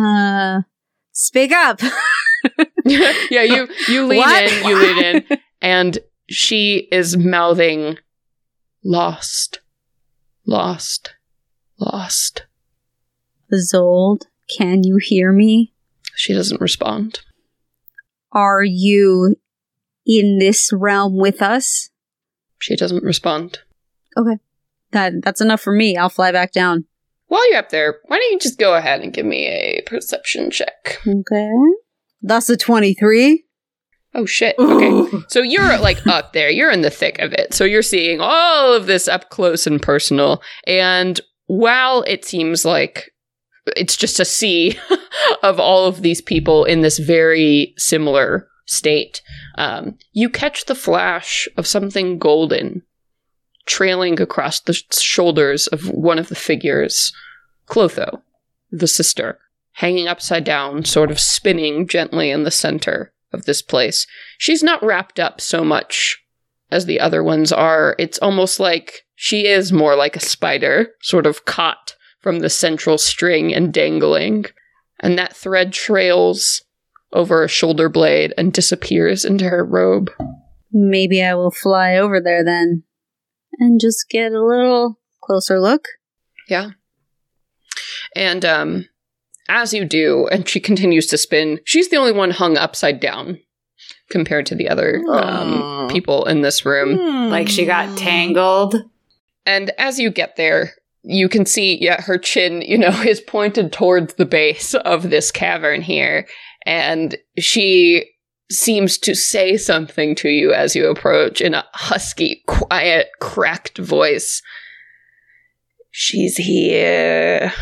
Speaker 5: Speak up.
Speaker 1: Yeah, you lean in, and she is mouthing, lost, lost, lost.
Speaker 5: Isolde, can you hear me?
Speaker 1: She doesn't respond.
Speaker 5: Are you in this realm with us?
Speaker 1: She doesn't respond.
Speaker 5: Okay. That's enough for me. I'll fly back down.
Speaker 1: While you're up there, why don't you just go ahead and give me a perception check?
Speaker 5: Okay. That's a 23.
Speaker 1: Oh, shit. Okay. So you're, like, up there. You're in the thick of it. So you're seeing all of this up close and personal. And while it seems like it's just a sea of all of these people in this very similar state, you catch the flash of something golden trailing across the shoulders of one of the figures, Clotho, the sister, hanging upside down, sort of spinning gently in the center of this place. She's not wrapped up so much as the other ones are. It's almost like she is more like a spider, sort of caught from the central string and dangling. And that thread trails over a shoulder blade and disappears into her robe.
Speaker 5: Maybe I will fly over there then and just get a little closer look.
Speaker 1: Yeah. And as you do, and she continues to spin, she's the only one hung upside down compared to the other people in this room.
Speaker 3: Like she got tangled.
Speaker 1: And as you get there, you can see, her chin, is pointed towards the base of this cavern here. And she seems to say something to you as you approach in a husky, quiet, cracked voice. She's here,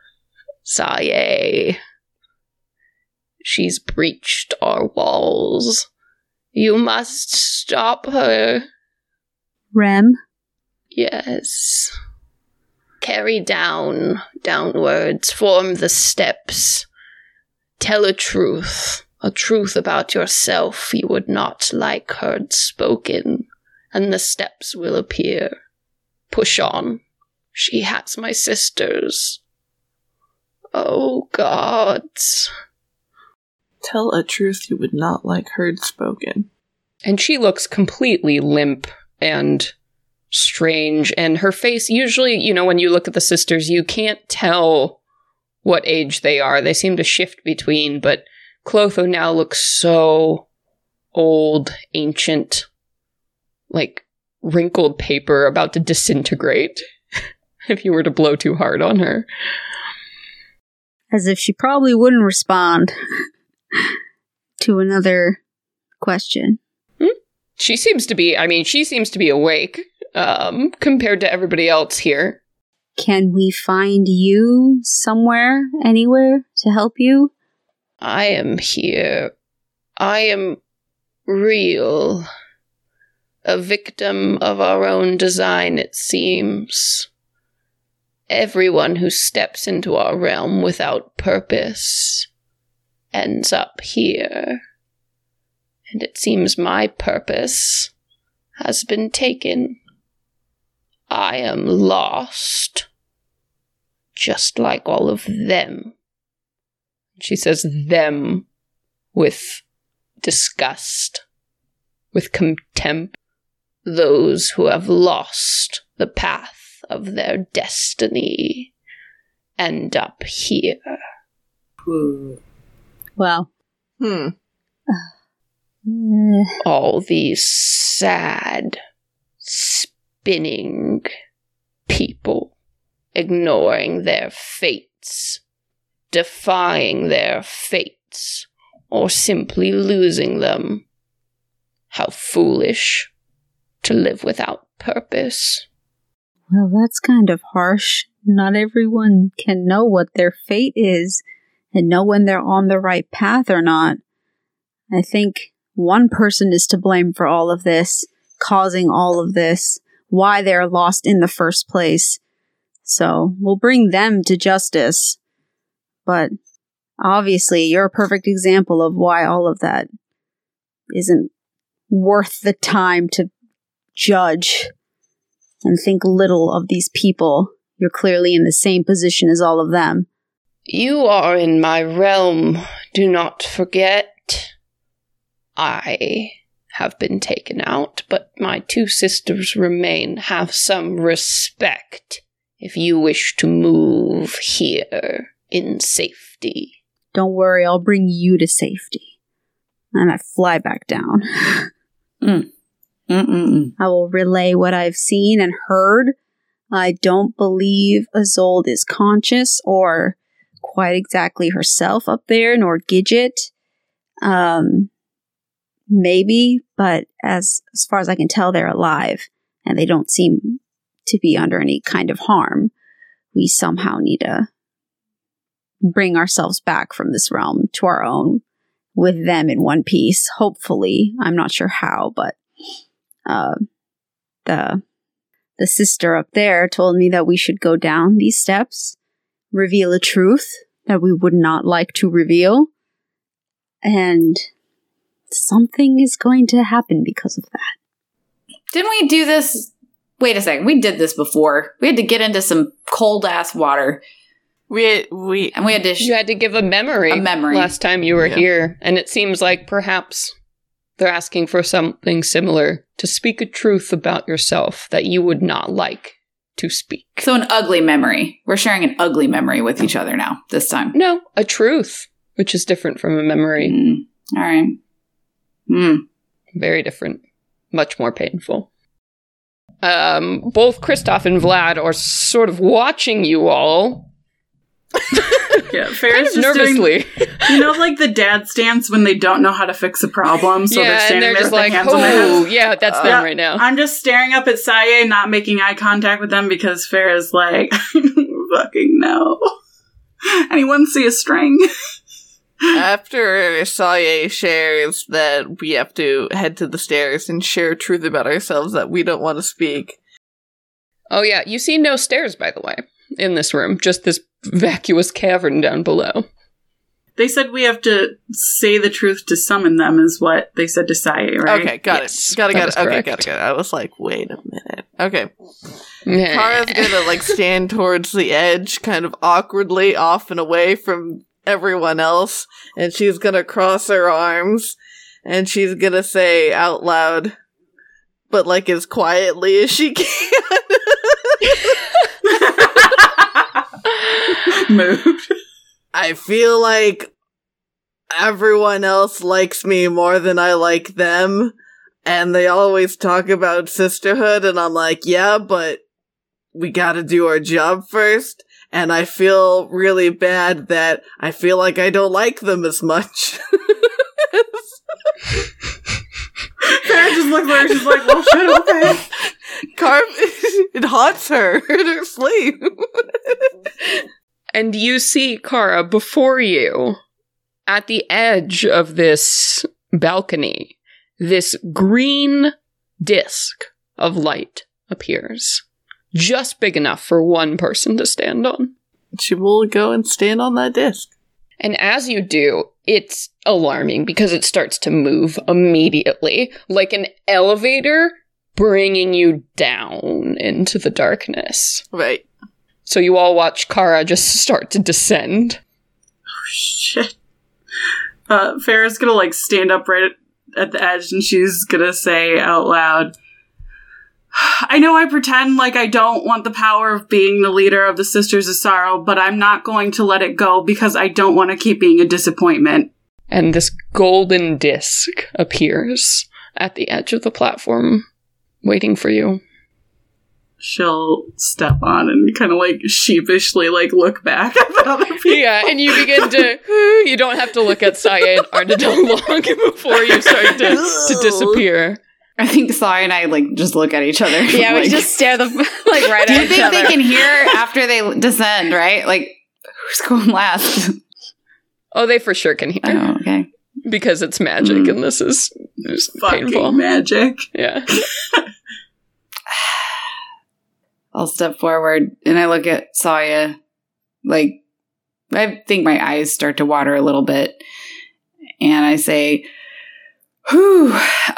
Speaker 1: Saye. She's breached our walls. You must stop her.
Speaker 5: Rem?
Speaker 1: Yes. Carry downwards, form the steps. Tell a truth about yourself you would not like heard spoken, and the steps will appear. Push on. She has my sisters. Oh, gods.
Speaker 4: Tell a truth you would not like heard spoken.
Speaker 1: And she looks completely limp and strange, and her face, usually, when you look at the sisters, you can't tell what age they are. They seem to shift between, but Clotho now looks so old, ancient, like wrinkled paper about to disintegrate if you were to blow too hard on her.
Speaker 5: As if she probably wouldn't respond to another question.
Speaker 1: She seems to be awake, compared to everybody else here.
Speaker 5: Can we find you somewhere, anywhere, to help you?
Speaker 1: I am here. I am real. A victim of our own design, it seems. Everyone who steps into our realm without purpose ends up here. And it seems my purpose has been taken. I am lost. Just like all of them. She says them with disgust, with contempt. Those who have lost the path of their destiny end up here.
Speaker 5: Wow.
Speaker 1: All these sad, spinning people, ignoring their fates, defying their fates, or simply losing them. How foolish to live without purpose.
Speaker 5: Well, that's kind of harsh. Not everyone can know what their fate is and know when they're on the right path or not. I think one person is to blame for all of this, causing all of this, why they're lost in the first place. So we'll bring them to justice. But obviously, you're a perfect example of why all of that isn't worth the time to judge and think little of these people. You're clearly in the same position as all of them.
Speaker 1: You are in my realm, do not forget. I have been taken out, but my two sisters remain. Have some respect if you wish to move here in safety.
Speaker 5: Don't worry, I'll bring you to safety. And I fly back down. I will relay what I've seen and heard. I don't believe Isolde is conscious or quite exactly herself up there, nor Gidget. Maybe, but as far as I can tell, they're alive, and they don't seem to be under any kind of harm. We somehow need to bring ourselves back from this realm to our own, with them in one piece. Hopefully, I'm not sure how, but the sister up there told me that we should go down these steps, reveal a truth that we would not like to reveal, and something is going to happen because of that.
Speaker 3: Didn't we do this Wait a second. We did this before. We had to get into some cold-ass water. And we had to...
Speaker 1: You had to give a memory last time you were here. And it seems like perhaps they're asking for something similar, to speak a truth about yourself that you would not like to speak.
Speaker 3: So an ugly memory. We're sharing an ugly memory with each other now, this time.
Speaker 1: No, a truth, which is different from a memory.
Speaker 3: All right.
Speaker 1: Very different. Much more painful. Both Kristoff and Vlad are sort of watching you all.
Speaker 6: Yeah, Farrah's
Speaker 1: kind of
Speaker 6: just
Speaker 1: nervously.
Speaker 6: You know, like the dad stance when they don't know how to fix a problem, so they're standing
Speaker 1: and they're
Speaker 6: there
Speaker 1: just
Speaker 6: with
Speaker 1: like,
Speaker 6: their hands on their
Speaker 1: oh,
Speaker 6: heads.
Speaker 1: yeah, that's them right now.
Speaker 6: I'm just staring up at Saye, not making eye contact with them because Farrah's like, fucking no. Anyone see a string?
Speaker 4: After Saye shares that we have to head to the stairs and share a truth about ourselves that we don't want to speak.
Speaker 1: Oh, yeah, you see no stairs, by the way, in this room. Just this vacuous cavern down below.
Speaker 6: They said we have to say the truth to summon them, is what they said to Saye, right?
Speaker 4: Okay, got
Speaker 1: Yes,
Speaker 4: it. Got it.
Speaker 1: that
Speaker 4: Okay,
Speaker 1: is
Speaker 4: got it. I was like, wait a minute. Okay.
Speaker 1: Yeah.
Speaker 4: Kara's gonna, like, stand towards the edge, kind of awkwardly off and away from everyone else, and she's gonna cross her arms, and she's gonna say out loud, but, like, as quietly as she can.
Speaker 6: Moved.
Speaker 4: I feel like everyone else likes me more than I like them, and they always talk about sisterhood, and I'm like, yeah, but we gotta do our job first, and I feel really bad that I feel like I don't like them as much.
Speaker 6: Farrah just looks at her, she's like, well, shit, okay.
Speaker 4: It haunts her in her sleep.
Speaker 1: And you see Kara before you, at the edge of this balcony, this green disc of light appears. Just big enough for one person to stand on.
Speaker 4: She will go and stand on that disc.
Speaker 1: And as you do, it's alarming because it starts to move immediately, like an elevator bringing you down into the darkness.
Speaker 4: Right.
Speaker 1: So you all watch Kara just start to descend.
Speaker 6: Oh, shit. Farrah's gonna, like, stand up right at the edge, and she's gonna say out loud, I know I pretend like I don't want the power of being the leader of the Sisters of Sorrow, but I'm not going to let it go because I don't want to keep being a disappointment.
Speaker 1: And this golden disc appears at the edge of the platform, waiting for you.
Speaker 6: She'll step on and kind of, like, sheepishly, like, look back at the other people.
Speaker 1: Yeah, and you begin to... You don't have to look at Saye and Arnadon long before you start to disappear.
Speaker 3: I think Saye and I, like, just look at each other.
Speaker 5: Yeah,
Speaker 3: like,
Speaker 5: we just stare like right
Speaker 3: do
Speaker 5: at
Speaker 3: you
Speaker 5: each
Speaker 3: think
Speaker 5: other.
Speaker 3: they can hear after they descend, right? Like, who's going last?
Speaker 1: Oh, they for sure can hear.
Speaker 3: Oh, okay.
Speaker 1: Because it's magic, and this is
Speaker 6: Fucking
Speaker 1: painful.
Speaker 6: magic.
Speaker 1: Yeah.
Speaker 3: I'll step forward and I look at Saye. Like, I think my eyes start to water a little bit. And I say, whew,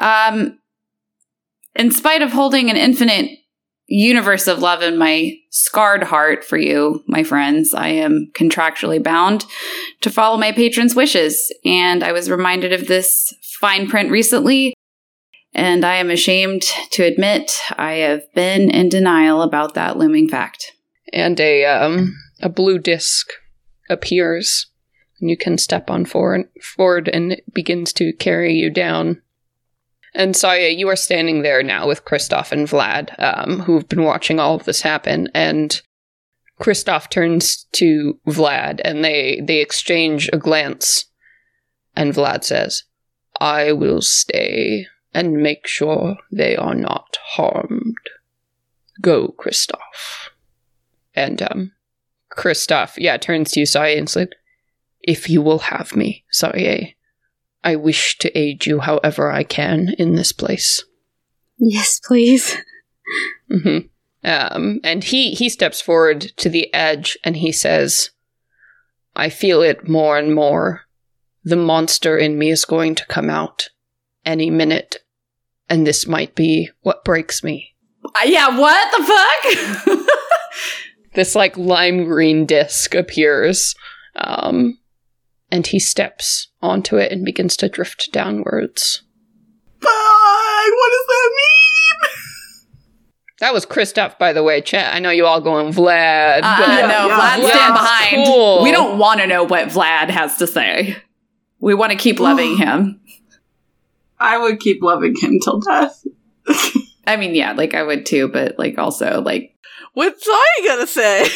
Speaker 3: in spite of holding an infinite universe of love in my scarred heart for you, my friends, I am contractually bound to follow my patron's wishes. And I was reminded of this fine print recently, and I am ashamed to admit I have been in denial about that looming fact.
Speaker 1: And a blue disc appears, and you can step on forward, and it begins to carry you down. And Saye, you are standing there now with Kristoff and Vlad, who've been watching all of this happen. And Kristoff turns to Vlad, and they exchange a glance. And Vlad says, I will stay and make sure they are not harmed. Go, Kristoff. And Kristoff, turns to you, Saye, and said, if you will have me, Saye, I wish to aid you however I can in this place.
Speaker 5: Yes, please.
Speaker 1: Mm-hmm. And he steps forward to the edge, and he says, I feel it more and more. The monster in me is going to come out any minute, and this might be what breaks me.
Speaker 3: Yeah, what the fuck?
Speaker 1: This like lime green disc appears, and he steps onto it and begins to drift downwards.
Speaker 6: Fuck! What does that mean?
Speaker 1: That was Kristoff, by the way. Chat. I know you all going Vlad.
Speaker 3: No,
Speaker 6: yeah,
Speaker 3: Vlad, stand behind.
Speaker 1: Cool.
Speaker 3: We don't want to know what Vlad has to say. We want to keep loving him.
Speaker 6: I would keep loving him till death.
Speaker 3: I mean, yeah, like I would too, but like also like.
Speaker 4: What's I gonna say?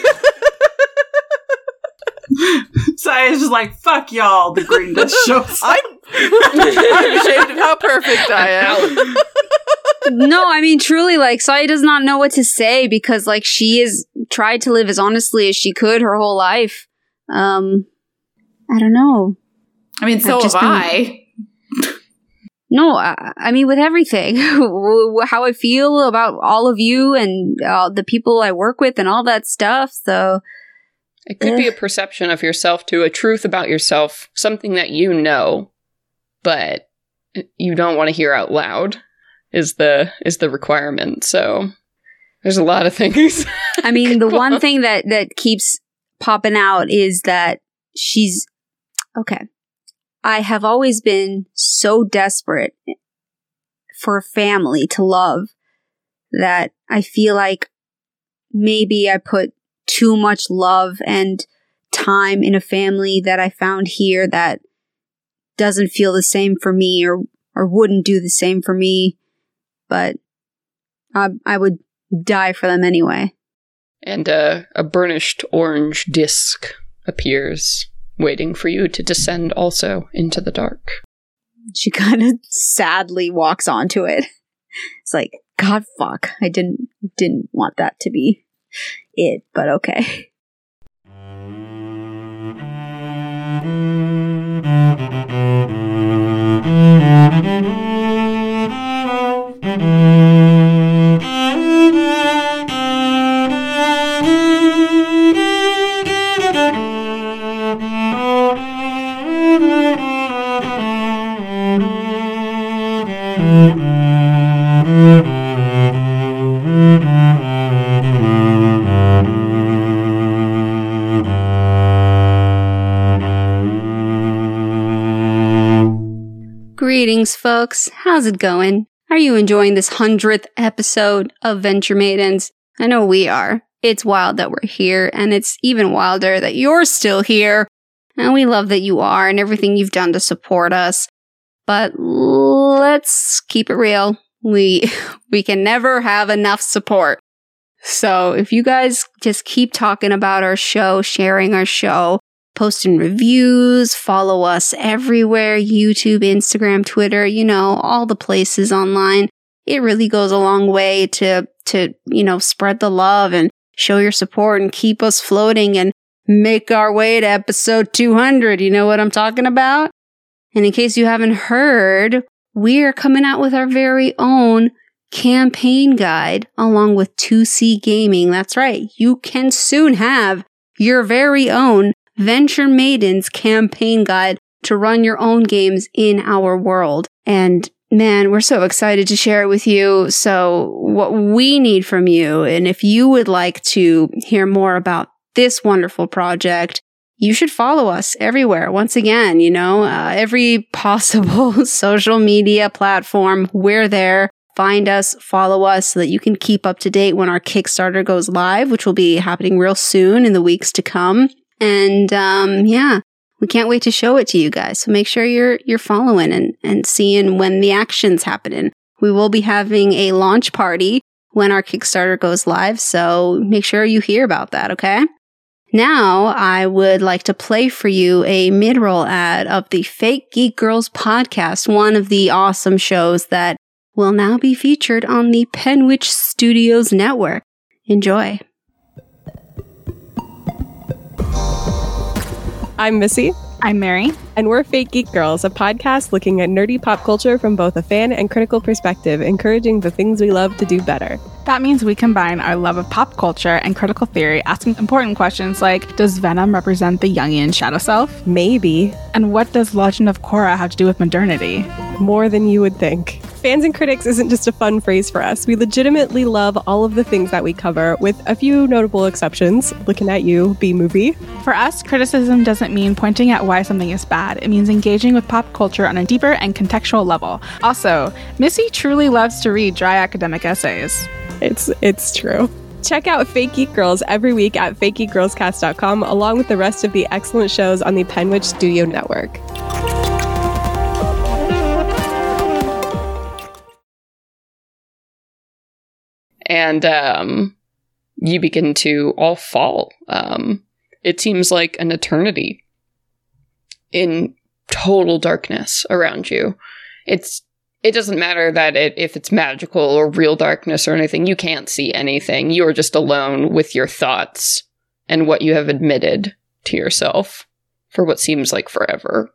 Speaker 6: Saya's just like, fuck y'all, the green disc shows.
Speaker 4: I'm ashamed of how perfect I am.
Speaker 5: No, I mean, truly, like, Saya does not know what to say because, like, she has tried to live as honestly as she could her whole life. I don't know.
Speaker 3: I mean, so have I.
Speaker 5: No, I mean, with everything. How I feel about all of you and the people I work with and all that stuff, so...
Speaker 1: It could be a perception of yourself too, a truth about yourself, something that you know, but you don't want to hear out loud is the requirement. So there's a lot of things.
Speaker 5: I mean, the one thing that keeps popping out is that she's okay. I have always been so desperate for a family to love that I feel like maybe I put too much love and time in a family that I found here that doesn't feel the same for me or wouldn't do the same for me, but I would die for them anyway.
Speaker 1: And a burnished orange disc appears, waiting for you to descend also into the dark.
Speaker 5: She kind of sadly walks onto it. It's like, God fuck, I didn't want that to be it, but okay. Greetings, folks. How's it going? Are you enjoying this 100th episode of Venture Maidens? I know we are. It's wild that we're here, and it's even wilder that you're still here. And we love that you are and everything you've done to support us. But let's keep it real. We can never have enough support. So if you guys just keep talking about our show, sharing our show, posting reviews, follow us everywhere, YouTube, Instagram, Twitter, all the places online. It really goes a long way to spread the love and show your support and keep us floating and make our way to episode 200. You know what I'm talking about? And in case you haven't heard, we are coming out with our very own campaign guide along with 2C Gaming. That's right. You can soon have your very own Venture Maidens campaign guide to run your own games in our world. And man, we're so excited to share it with you. So what we need from you, and if you would like to hear more about this wonderful project, you should follow us everywhere. Once again, every possible social media platform, we're there. Find us, follow us so that you can keep up to date when our Kickstarter goes live, which will be happening real soon in the weeks to come. And we can't wait to show it to you guys. So make sure you're following and seeing when the action's happening. We will be having a launch party when our Kickstarter goes live, so make sure you hear about that, okay? Now, I would like to play for you a mid-roll ad of the Fake Geek Girls podcast, one of the awesome shows that will now be featured on the Penwitch Studios network. Enjoy.
Speaker 7: I'm Missy.
Speaker 8: I'm Mary.
Speaker 7: And we're Fake Geek Girls, a podcast looking at nerdy pop culture from both a fan and critical perspective, encouraging the things we love to do better.
Speaker 8: That means we combine our love of pop culture and critical theory, asking important questions like, does Venom represent the Jungian shadow self?
Speaker 7: Maybe.
Speaker 8: And what does Legend of Korra have to do with modernity?
Speaker 7: More than you would think. Fans and critics isn't just a fun phrase for us. We legitimately love all of the things that we cover, with a few notable exceptions. Looking at you, B-Movie.
Speaker 8: For us, criticism doesn't mean pointing at why something is bad. It means engaging with pop culture on a deeper and contextual level. Also, Missy truly loves to read dry academic essays.
Speaker 7: It's true. Check out Fake Geek Girls every week at fakegeekgirlscast.com, along with the rest of the excellent shows on the Penwitch Studio Network.
Speaker 1: And you begin to all fall. It seems like an eternity in total darkness around you. It doesn't matter that if it's magical or real darkness or anything, you can't see anything. You are just alone with your thoughts and what you have admitted to yourself for what seems like forever.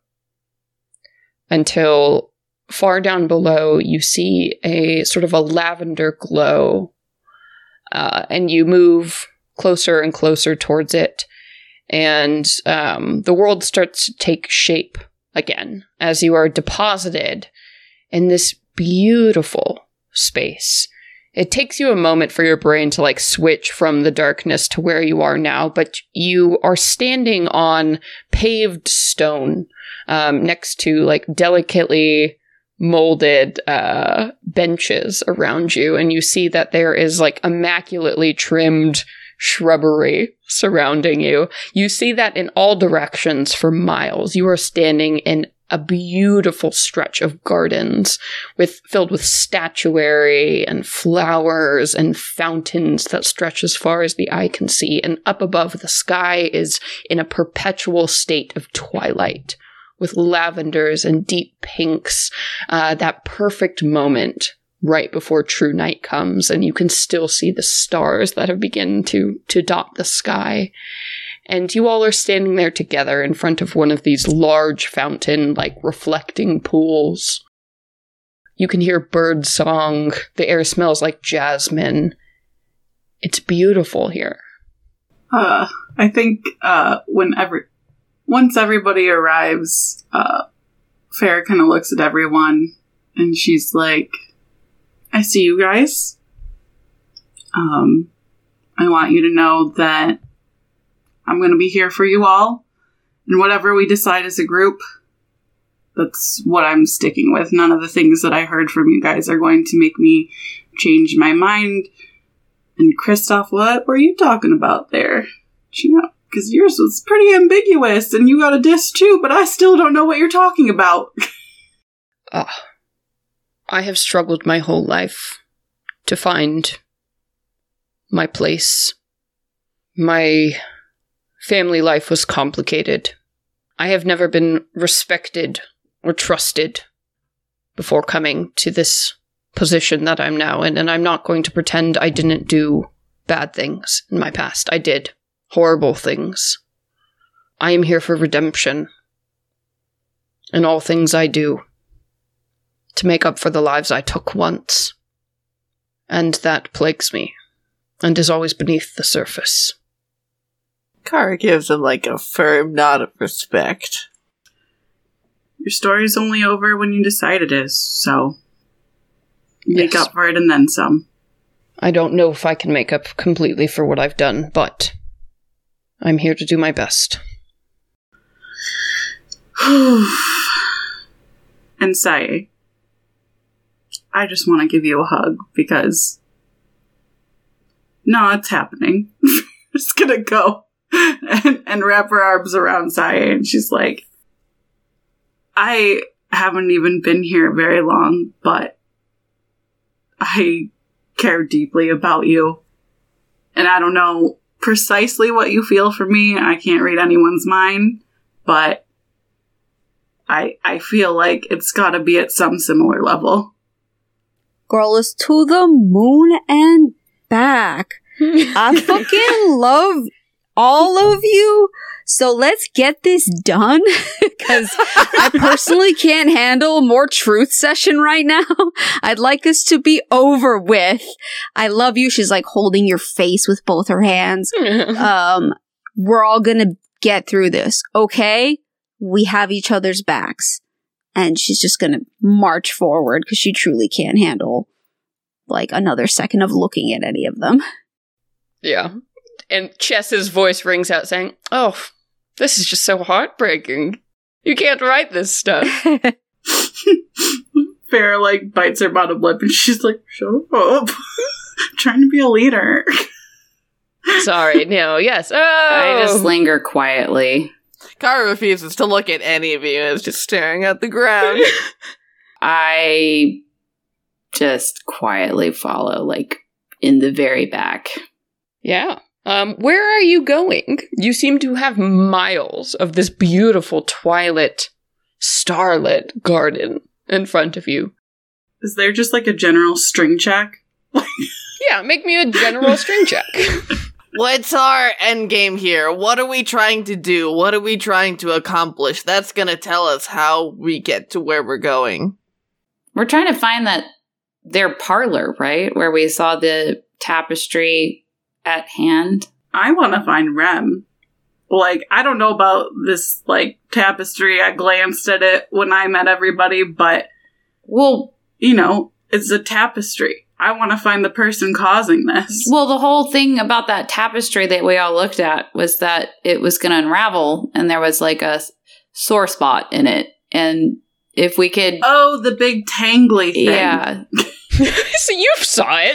Speaker 1: Until far down below, you see a sort of a lavender glow. And you move closer and closer towards it, and the world starts to take shape again as you are deposited in this beautiful space. It takes you a moment for your brain to switch from the darkness to where you are now, but you are standing on paved stone next to delicately molded benches around you, and you see that there is immaculately trimmed shrubbery surrounding you. You see that in all directions for miles. You are standing in a beautiful stretch of gardens filled with statuary and flowers and fountains that stretch as far as the eye can see, and up above, the sky is in a perpetual state of twilight, with lavenders and deep pinks, that perfect moment right before true night comes, and you can still see the stars that have begun to dot the sky. And you all are standing there together in front of one of these large fountain, reflecting pools. You can hear bird song. The air smells like jasmine. It's beautiful here.
Speaker 6: I think once everybody arrives, Farrah kind of looks at everyone, and she's like, I see you guys. I want you to know that I'm going to be here for you all, and whatever we decide as a group, that's what I'm sticking with. None of the things that I heard from you guys are going to make me change my mind. And Kristoff, what were you talking about there? Because yours was pretty ambiguous, and you got a diss too, but I still don't know what you're talking about.
Speaker 1: I have struggled my whole life to find my place. My family life was complicated. I have never been respected or trusted before coming to this position that I'm now in, and I'm not going to pretend I didn't do bad things in my past. I did. Horrible things. I am here for redemption. In all things I do. To make up for the lives I took once. And that plagues me. And is always beneath the surface.
Speaker 4: Kara gives him a firm nod of respect.
Speaker 6: Your story's only over when you decide it is, so make
Speaker 1: Yes.
Speaker 6: up for it and then some.
Speaker 1: I don't know if I can make up completely for what I've done, but I'm here to do my best.
Speaker 6: And Sae, I just want to give you a hug because no, it's happening. Just gonna go and wrap her arms around Sae, and she's like, I haven't even been here very long, but I care deeply about you. And I don't know precisely what you feel for me. I can't read anyone's mind, but I feel like it's gotta be at some similar level.
Speaker 5: Girl is to the moon and back. I fucking love all of you. So let's get this done. Because I personally can't handle more truth session right now. I'd like this to be over with. I love you. She's holding your face with both her hands. We're all gonna get through this, okay? We have each other's backs. and she's just gonna march forward because she truly can't handle like another second of looking at any of them.
Speaker 1: Yeah. And Chess's voice rings out saying, "Oh, this is just so heartbreaking. You can't write this stuff."
Speaker 6: Farrah, like, bites her bottom lip and she's like, shut up. Trying to be a leader.
Speaker 1: Sorry, no, yes. Oh!
Speaker 3: I just linger quietly.
Speaker 4: Kara refuses to look at any of you and is just staring at the ground.
Speaker 3: I just quietly follow, like, in the very back.
Speaker 1: Yeah. Where are you going? You seem to have miles of this beautiful twilight, starlit garden in front of you.
Speaker 6: Is there just like a general string check?
Speaker 1: Yeah, make me a general string check.
Speaker 4: What's our end game here? What are we trying to do? What are we trying to accomplish? That's gonna tell us how we get to where we're going.
Speaker 3: We're trying to find their parlor, right? Where we saw the tapestry at hand.
Speaker 6: I want to find Rem. Like, I don't know about this, like, tapestry. I glanced at it when I met everybody, but, well, you know, it's a tapestry. I want to find the person causing this.
Speaker 3: Well, the whole thing about that tapestry that we all looked at was that it was going to unravel and there was, like, a sore spot in it. And if we could...
Speaker 6: Oh, the big tangly thing.
Speaker 3: Yeah.
Speaker 1: So you saw it.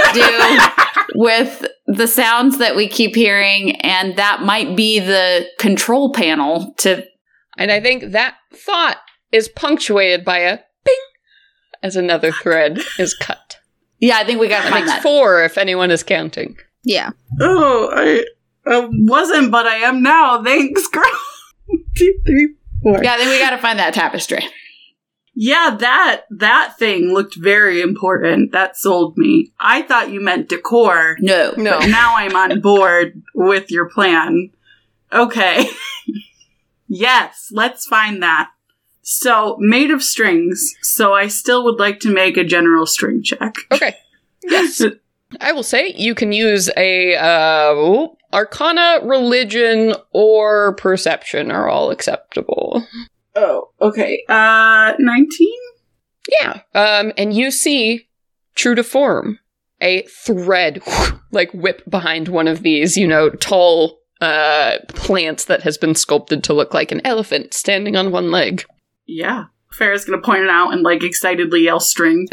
Speaker 3: Do with the sounds that we keep hearing, and that might be the control panel to...
Speaker 1: And I think that thought is punctuated by a bing as another thread is cut.
Speaker 3: Yeah, I think we gotta find that.
Speaker 1: 4 if anyone is counting.
Speaker 5: Yeah.
Speaker 6: Oh, I wasn't, but I am now. Thanks, girl. 2, 3, 4.
Speaker 3: Yeah, I think we gotta find that tapestry.
Speaker 6: Yeah, that thing looked very important. That sold me. I thought you meant decor.
Speaker 3: No.
Speaker 6: But now I'm on board with your plan. Okay. Yes, let's find that. So, made of strings. So I still would like to make a general string check.
Speaker 1: Okay. Yes. I will say you can use a Arcana, Religion, or Perception are all acceptable.
Speaker 6: Oh, okay. 19?
Speaker 1: Yeah. And you see, true to form, a thread, like, whip behind one of these, tall plants that has been sculpted to look like an elephant standing on one leg.
Speaker 6: Yeah. Farrah's gonna point it out and, like, excitedly yell string.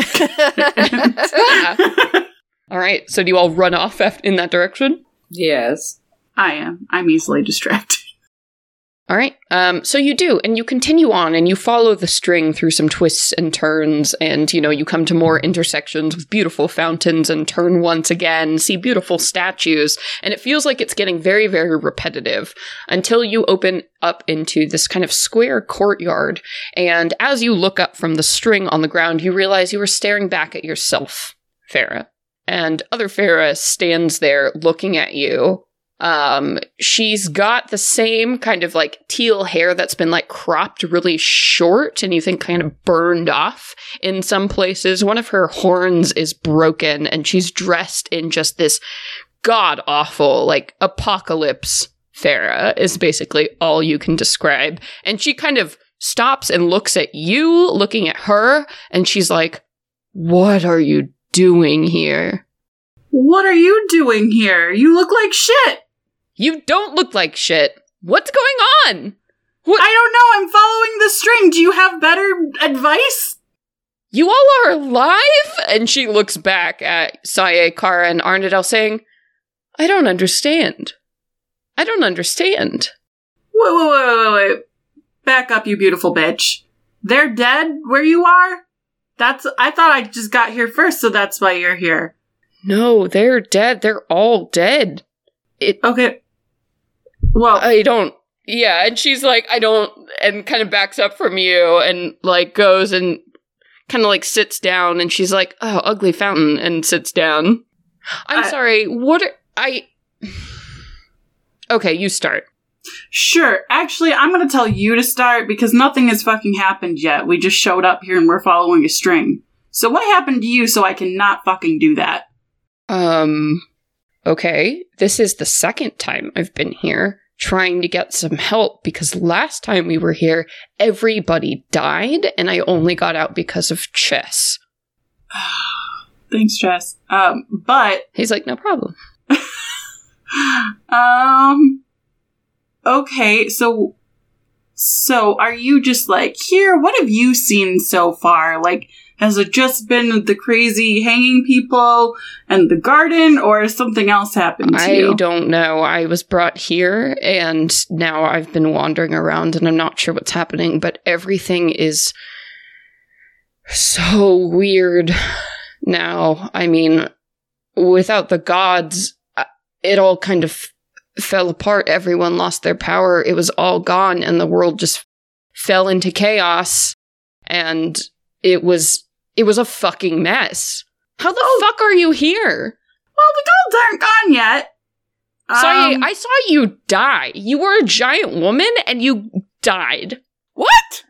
Speaker 1: All right. So do you all run off in that direction?
Speaker 3: Yes.
Speaker 6: I am. I'm easily distracted.
Speaker 1: All right. So you do, and you continue on, and you follow the string through some twists and turns, and, you come to more intersections with beautiful fountains and turn once again, see beautiful statues, and it feels like it's getting very, very repetitive until you open up into this kind of square courtyard, and as you look up from the string on the ground, you realize you are staring back at yourself, Farrah, and other Farrah stands there looking at you. She's got the same kind of like teal hair that's been like cropped really short and you think kind of burned off in some places. One of her horns is broken and she's dressed in just this god-awful like apocalypse Farrah is basically all you can describe. And she kind of stops and looks at you, looking at her, and she's like, "What are you doing here?"
Speaker 6: What are you doing here? You look like shit.
Speaker 1: You don't look like shit. What's going on? What?
Speaker 6: I don't know. I'm following the string. Do you have better advice?
Speaker 1: You all are alive? And she looks back at Saye, Kara, and Arnadel saying, I don't understand. I don't understand.
Speaker 6: Wait. Back up, you beautiful bitch. They're dead where you are? I thought I just got here first, so that's why you're here.
Speaker 1: No, they're dead. They're all dead.
Speaker 6: Okay. Well,
Speaker 1: I don't. Yeah, and she's like, I don't, and kind of backs up from you and like goes and kind of like sits down and she's like, oh, ugly fountain, and sits down. I'm sorry, Okay, you start.
Speaker 6: Sure. Actually, I'm going to tell you to start because nothing has fucking happened yet. We just showed up here and we're following a string. So what happened to you so I cannot fucking do that?
Speaker 1: Okay. This is the second time I've been here. trying to get some help because last time we were here, everybody died, and I only got out because of Chess.
Speaker 6: Thanks, Chess. But
Speaker 1: he's like, no problem.
Speaker 6: Okay, so are you just like, here, what have you seen so far? Like, has it just been the crazy hanging people and the garden, or has something else happened to you?
Speaker 1: I don't know. I was brought here, and now I've been wandering around, and I'm not sure what's happening, but everything is so weird now. I mean, without the gods, it all kind of fell apart. Everyone lost their power. It was all gone, and the world just fell into chaos, and it was a fucking mess. How the fuck are you here?
Speaker 6: Well, the gods aren't gone yet.
Speaker 1: Sorry, I saw you die. You were a giant woman, and you died.
Speaker 4: What?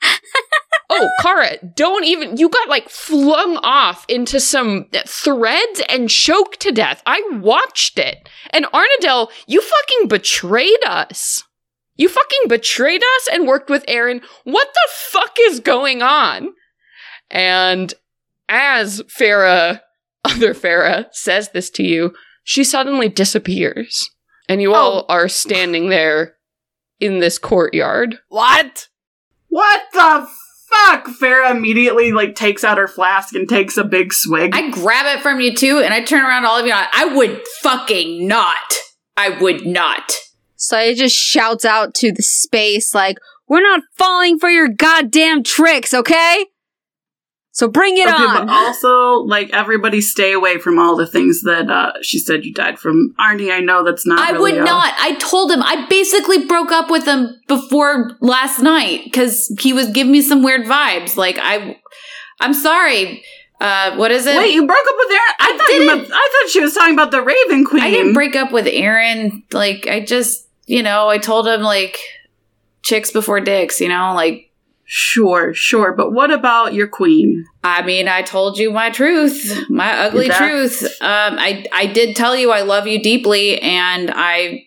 Speaker 1: Oh, Kara, you got, like, flung off into some threads and choked to death. I watched it. And Arnadel, you fucking betrayed us. You fucking betrayed us and worked with Aaron. What the fuck is going on? And as other Farah says this to you, she suddenly disappears. And you all are standing there in this courtyard.
Speaker 4: What?
Speaker 6: What the fuck? Farah immediately, like, takes out her flask and takes a big swig.
Speaker 3: I grab it from you too, and I turn around to all of you. I would fucking not. I would not.
Speaker 5: Saya just shouts out to the space like, we're not falling for your goddamn tricks, okay? So bring it on.
Speaker 6: But also, like, everybody stay away from all the things that she said you died from. Arnie, I know that's not
Speaker 3: I would not. I told him. I basically broke up with him before last night because he was giving me some weird vibes. Like, I'm sorry. What is it?
Speaker 6: Wait, you broke up with Aaron? I thought she was talking about the Raven Queen.
Speaker 3: I didn't break up with Aaron. Like, I just, I told him, like, chicks before dicks, like.
Speaker 6: Sure. But what about your queen?
Speaker 3: I mean, I told you my truth, my ugly truth. I did tell you I love you deeply, and I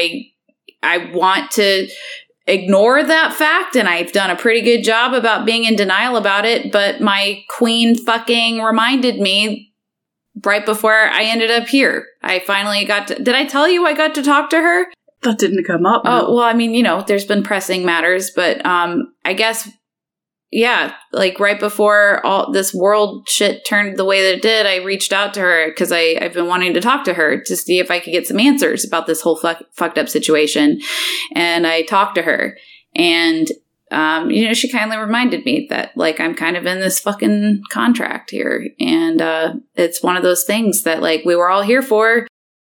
Speaker 3: want to ignore that fact, and I've done a pretty good job about being in denial about it, but my queen fucking reminded me right before I ended up here. I finally did I tell you I got to talk to her?
Speaker 6: That didn't come up.
Speaker 3: Oh, well, I mean, there's been pressing matters, but I guess, yeah, like right before all this world shit turned the way that it did, I reached out to her because I've been wanting to talk to her to see if I could get some answers about this whole fucked up situation. And I talked to her, and, she kindly reminded me that, like, I'm kind of in this fucking contract here. And it's one of those things that, like, we were all here for.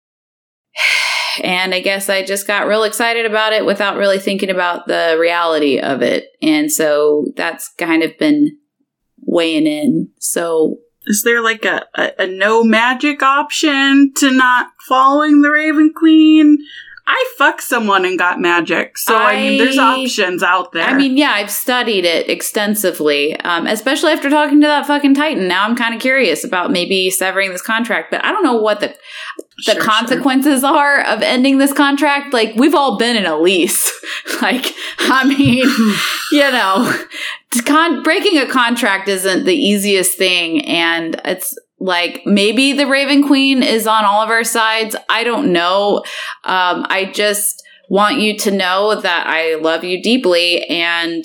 Speaker 3: And I guess I just got real excited about it without really thinking about the reality of it. And so that's kind of been weighing in. So
Speaker 6: is there like a no magic option to not following the Raven Queen? I fucked someone and got magic. So, I mean, there's options out there.
Speaker 3: I mean, yeah, I've studied it extensively, especially after talking to that fucking Titan. Now I'm kind of curious about maybe severing this contract, but I don't know what the consequences are of ending this contract. Like, we've all been in a lease. Like, I mean, breaking a contract isn't the easiest thing, and it's like, maybe the Raven Queen is on all of our sides. I don't know. I just want you to know that I love you deeply, and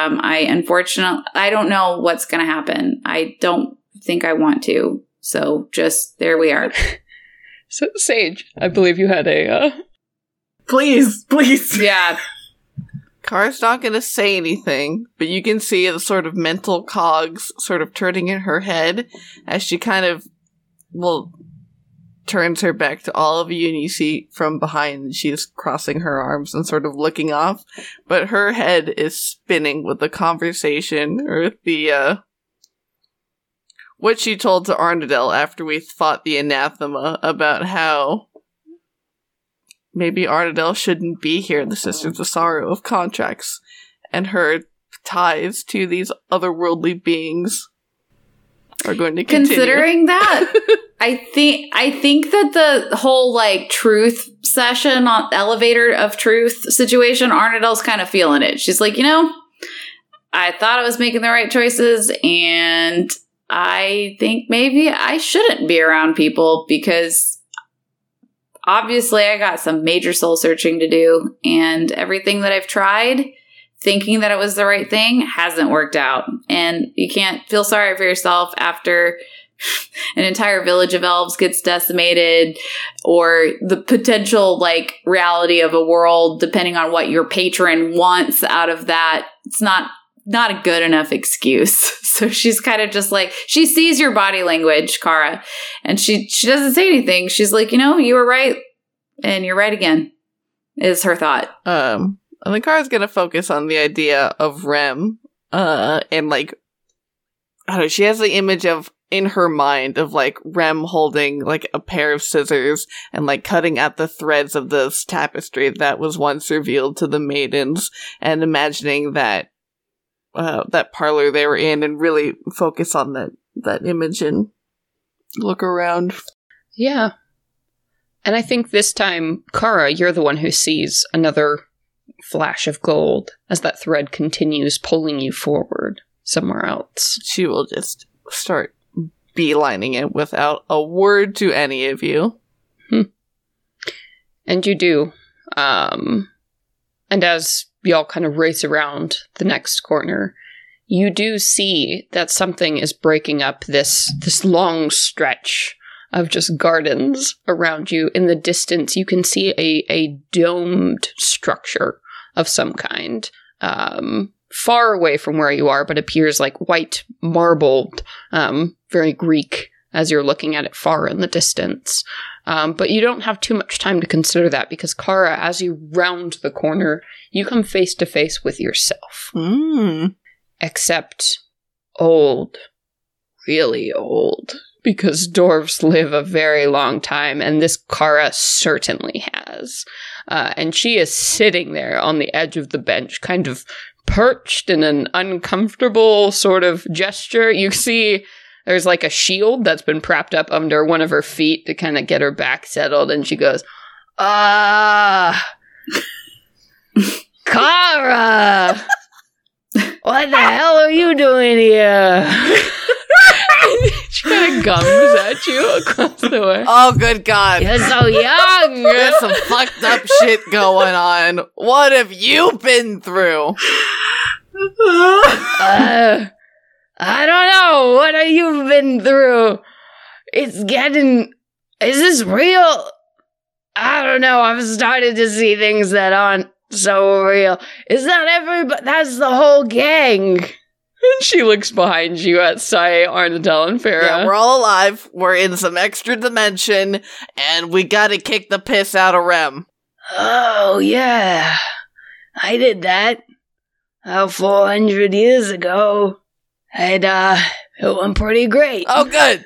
Speaker 3: I don't know what's going to happen. I don't think I want to. So just, there we are.
Speaker 1: So, Sage, I believe you had a...
Speaker 6: Please.
Speaker 3: Yeah.
Speaker 4: Kara's not going to say anything, but you can see the sort of mental cogs sort of turning in her head as she kind of, turns her back to all of you, and you see from behind she's crossing her arms and sort of looking off, but her head is spinning with the conversation, or the, what she told to Arnadel after we fought the anathema about how maybe Arnadel shouldn't be here, the Sisters of Sorrow of contracts, and her ties to these otherworldly beings are going to continue.
Speaker 3: Considering that, I think that the whole like truth session on elevator of truth situation, Arnadel's kind of feeling it. She's like, I thought I was making the right choices, and I think maybe I shouldn't be around people because obviously I got some major soul searching to do, and everything that I've tried thinking that it was the right thing hasn't worked out. And you can't feel sorry for yourself after an entire village of elves gets decimated, or the potential like reality of a world, depending on what your patron wants out of that. It's not a good enough excuse. So she's kind of just like, she sees your body language, Kara, and she doesn't say anything. She's like, you were right, and you're right again, is her thought.
Speaker 4: And then Kara's gonna focus on the idea of Rem, and like, I don't know, she has the image of, in her mind, of like Rem holding like a pair of scissors and like cutting at the threads of this tapestry that was once revealed to the maidens, and imagining that that parlor they were in, and really focus on that image and look around.
Speaker 1: Yeah. And I think this time, Kara, you're the one who sees another flash of gold as that thread continues pulling you forward somewhere else.
Speaker 4: She will just start beelining it without a word to any of you.
Speaker 1: And you do. And as y'all kind of race around the next corner, you do see that something is breaking up this long stretch of just gardens around you. In the distance, you can see a domed structure of some kind, far away from where you are, but appears like white marbled, very Greek as you're looking at it far in the distance. But you don't have too much time to consider that, because Kara, as you round the corner, you come face to face with yourself. Except old. Really old. Because dwarves live a very long time, and this Kara certainly has. And she is sitting there on the edge of the bench, kind of perched in an uncomfortable sort of gesture. You see there's like a shield that's been propped up under one of her feet to kind of get her back settled, and she goes, Kara! What the hell are you doing here? She kind of gums at you across the way.
Speaker 4: Oh, good God.
Speaker 1: You're so young!
Speaker 4: There's some fucked up shit going on. What have you been through?
Speaker 1: I don't know. What have you been through? Is this real? I don't know. I've started to see things that aren't so real. Is that everybody? That's the whole gang. And she looks behind you at Sai, Arnadel, and Farah.
Speaker 4: Yeah, we're all alive. We're in some extra dimension, and we gotta kick the piss out of Rem.
Speaker 1: Oh, yeah. I did that. 400 years ago. And, it went pretty great.
Speaker 4: Oh, good.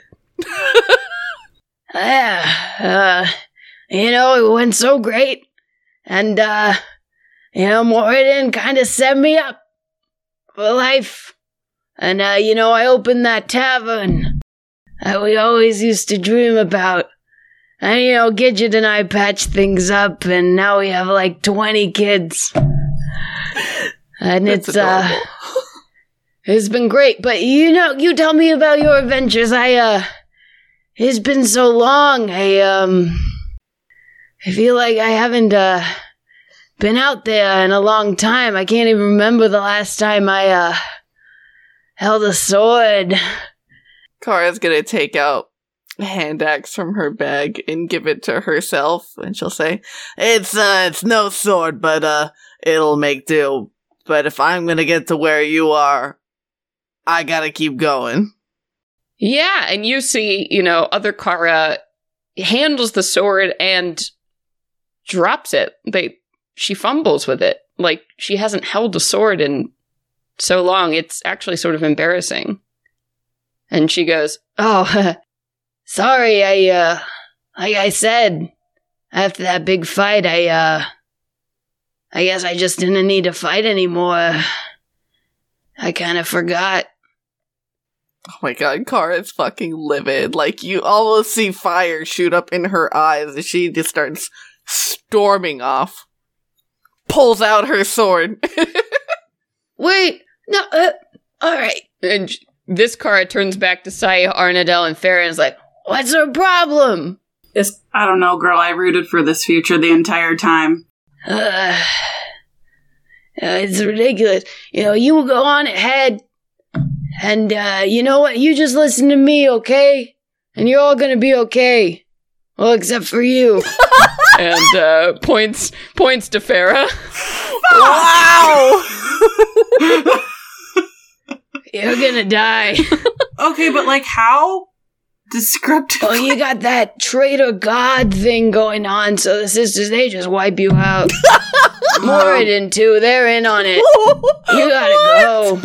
Speaker 1: Yeah. It went so great. And, Moradin kind of set me up for life. And, I opened that tavern that we always used to dream about. And, Gidget and I patched things up, and now we have like 20 kids. And
Speaker 4: That's adorable.
Speaker 1: It's been great. But, you tell me about your adventures. It's been so long. I feel like I haven't, been out there in a long time. I can't even remember the last time I, held a sword.
Speaker 4: Kara's gonna take out a hand axe from her bag and give it to herself, and she'll say, It's no sword, but, it'll make do. But if I'm gonna get to where you are, I gotta keep going.
Speaker 1: Yeah, and you see, other Kara handles the sword and drops it. She fumbles with it. Like, she hasn't held a sword in so long, it's actually sort of embarrassing. And she goes, oh, sorry, like I said, after that big fight, I guess I just didn't need to fight anymore. I kind of forgot.
Speaker 4: Oh my god, Kara's fucking livid. Like, you almost see fire shoot up in her eyes as she just starts storming off. Pulls out her sword.
Speaker 1: Wait, no, alright. And this Kara turns back to Sai, Arnadel, and Farah and is like, what's her problem?
Speaker 6: I don't know, girl. I rooted for this future the entire time.
Speaker 1: It's ridiculous. You will go on ahead, and you know what? You just listen to me, okay? And you're all gonna be okay. Well, except for you. And points to Farah.
Speaker 4: Wow!
Speaker 1: You're gonna die.
Speaker 6: Okay, but like how? Descriptive.
Speaker 1: Oh, you got that traitor god thing going on, so the sisters, they just wipe you out. Moradin, too, they're in on it. You gotta go.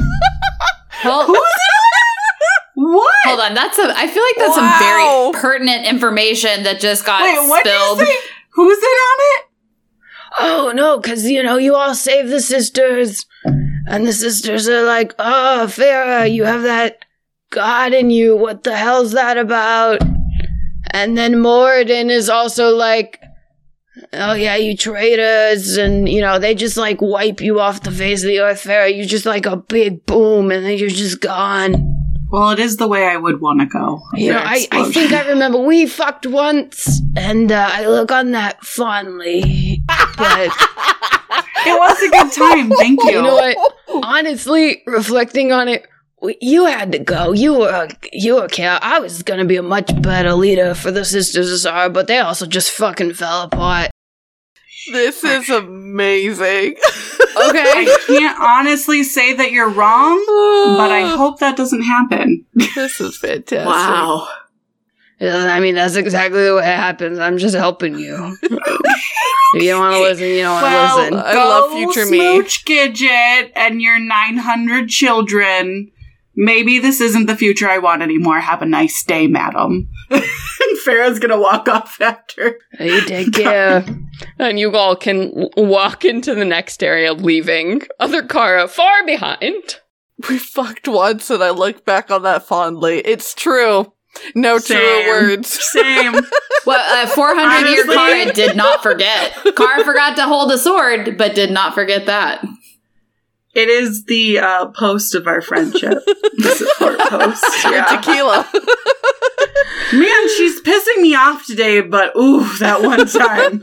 Speaker 6: What?
Speaker 3: Hold on, I feel like that's some very pertinent information that just got
Speaker 6: what
Speaker 3: spilled.
Speaker 6: Did you say? Who's in on it?
Speaker 1: Oh, no, because, you all save the sisters. And the sisters are like, oh, Farah, you have that God in you, what the hell's that about? And then Moradin is also like, oh yeah, you traitors, and they just like wipe you off the face of the earth, Farah. You're just like a big boom, and then you're just gone.
Speaker 6: Well, it is the way I would want to go.
Speaker 1: I think I remember we fucked once, and I look on that fondly, but
Speaker 6: it was a good time, thank you.
Speaker 1: You know what? Honestly, reflecting on it, you had to go. You were Kara. I was gonna be a much better leader for the Sisters of Sorrow, but they also just fucking fell apart.
Speaker 4: This is amazing.
Speaker 6: Okay. I can't honestly say that you're wrong, but I hope that doesn't happen.
Speaker 4: This is fantastic.
Speaker 3: Wow.
Speaker 1: I mean, that's exactly the way it happens. I'm just helping you. If you don't want to listen, you don't want to listen.
Speaker 4: I love future me.
Speaker 6: Smooch Gidget and your 900 children. Maybe this isn't the future I want anymore. Have a nice day, madam. And Farah's gonna walk off after.
Speaker 1: You take care. And you all can walk into the next area, leaving other Kara far behind.
Speaker 4: We fucked once, and I look back on that fondly. It's true. No truer words.
Speaker 6: Same.
Speaker 3: Well, 400-year Kara did not forget. Kara forgot to hold a sword, but did not forget that.
Speaker 6: It is the post of our friendship. The support post.
Speaker 4: Yeah. Tequila.
Speaker 6: Man, she's pissing me off today, but ooh, that one time.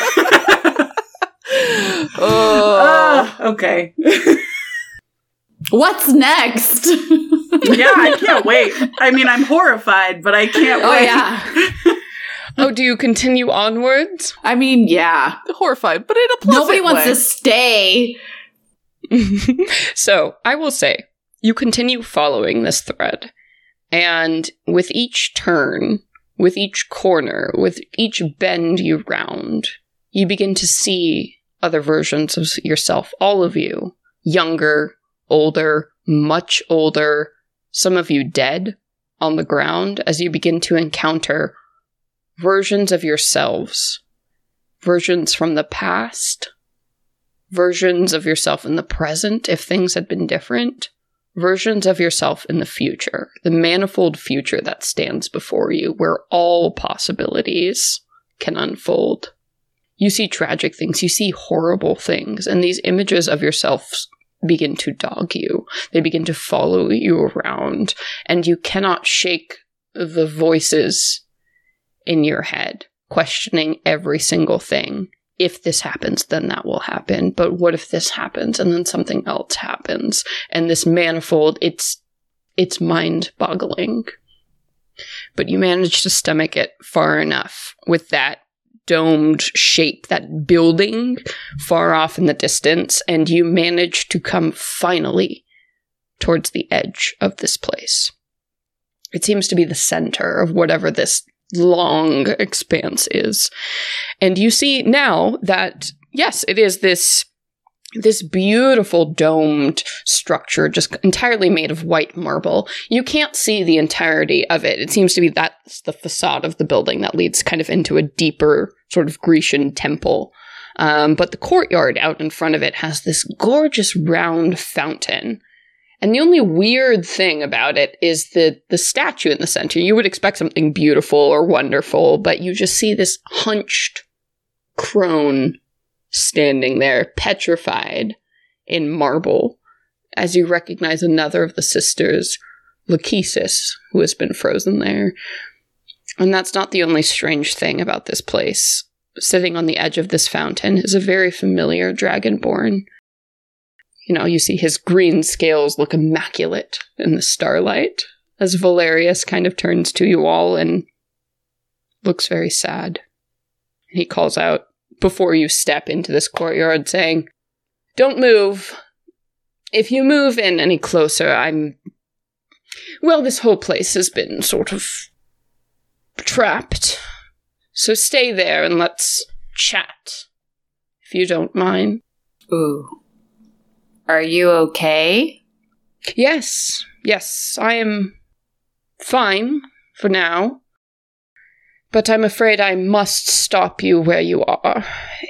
Speaker 6: Okay.
Speaker 3: What's next?
Speaker 6: Yeah, I can't wait. I mean, I'm horrified, but I can't wait.
Speaker 3: Yeah.
Speaker 1: Oh, do you continue onwards?
Speaker 3: I mean, yeah.
Speaker 4: Horrified, but in a pleasant
Speaker 3: Nobody wants
Speaker 4: way.
Speaker 3: to stay.
Speaker 1: So, I will say, you continue following this thread, and with each turn, with each corner, with each bend you round, you begin to see other versions of yourself, all of you, younger, older, much older, some of you dead on the ground, as you begin to encounter versions of yourselves, versions from the past, versions of yourself in the present, if things had been different, versions of yourself in the future, the manifold future that stands before you, where all possibilities can unfold. You see tragic things, you see horrible things, and these images of yourself begin to dog you. They begin to follow you around, and you cannot shake the voices in your head, questioning every single thing. If this happens, then that will happen. But what if this happens and then something else happens? And this manifold, it's mind-boggling. But you manage to stomach it far enough with that domed shape, that building far off in the distance, and you manage to come finally towards the edge of this place. It seems to be the center of whatever this long expanse is. And you see now that, yes, it is this beautiful domed structure, just entirely made of white marble. You can't see the entirety of it. It seems to be that's the facade of the building that leads kind of into a deeper sort of Grecian temple. But the courtyard out in front of it has this gorgeous round fountain. And the only weird thing about it is the statue in the center. You would expect something beautiful or wonderful, but you just see this hunched crone standing there, petrified in marble, as you recognize another of the sisters, Lachesis, who has been frozen there. And that's not the only strange thing about this place. Sitting on the edge of this fountain is a very familiar dragonborn. You know, you see his green scales look immaculate in the starlight, as Valerius kind of turns to you all and looks very sad. And he calls out before you step into this courtyard, saying, "Don't move. If you move in any closer, well, this whole place has been sort of trapped. So stay there and let's chat, if you don't mind."
Speaker 3: Ooh. Are you okay?
Speaker 1: Yes, I am fine for now. But I'm afraid I must stop you where you are.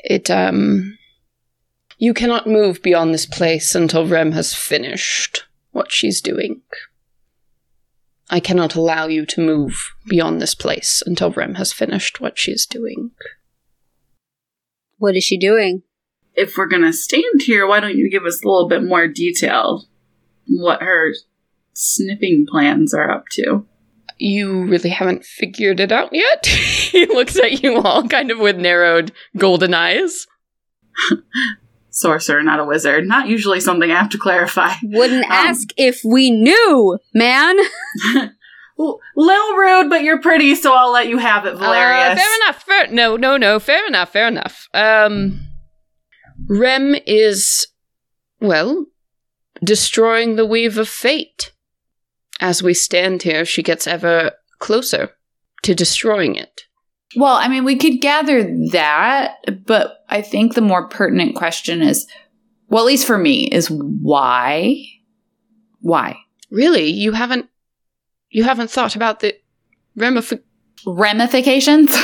Speaker 1: You cannot move beyond this place until Rem has finished what she's doing. I cannot allow you to move beyond this place until Rem has finished what she's doing.
Speaker 5: What is she doing?
Speaker 6: If we're gonna stand here, why don't you give us a little bit more detail what her snipping plans are up to?
Speaker 1: You really haven't figured it out yet? He looks at you all kind of with narrowed golden eyes.
Speaker 6: Sorcerer, not a wizard. Not usually something I have to clarify.
Speaker 5: Wouldn't ask if we knew, man.
Speaker 6: Well, little rude, but you're pretty, so I'll let you have it, Valerius.
Speaker 1: Fair enough. No. Fair enough. Rem is, well, destroying the Weave of Fate. As we stand here, she gets ever closer to destroying it.
Speaker 3: Well, I mean, we could gather that, but I think the more pertinent question is, well, at least for me, is why? Why?
Speaker 1: Really? You haven't thought about the
Speaker 3: ramifications?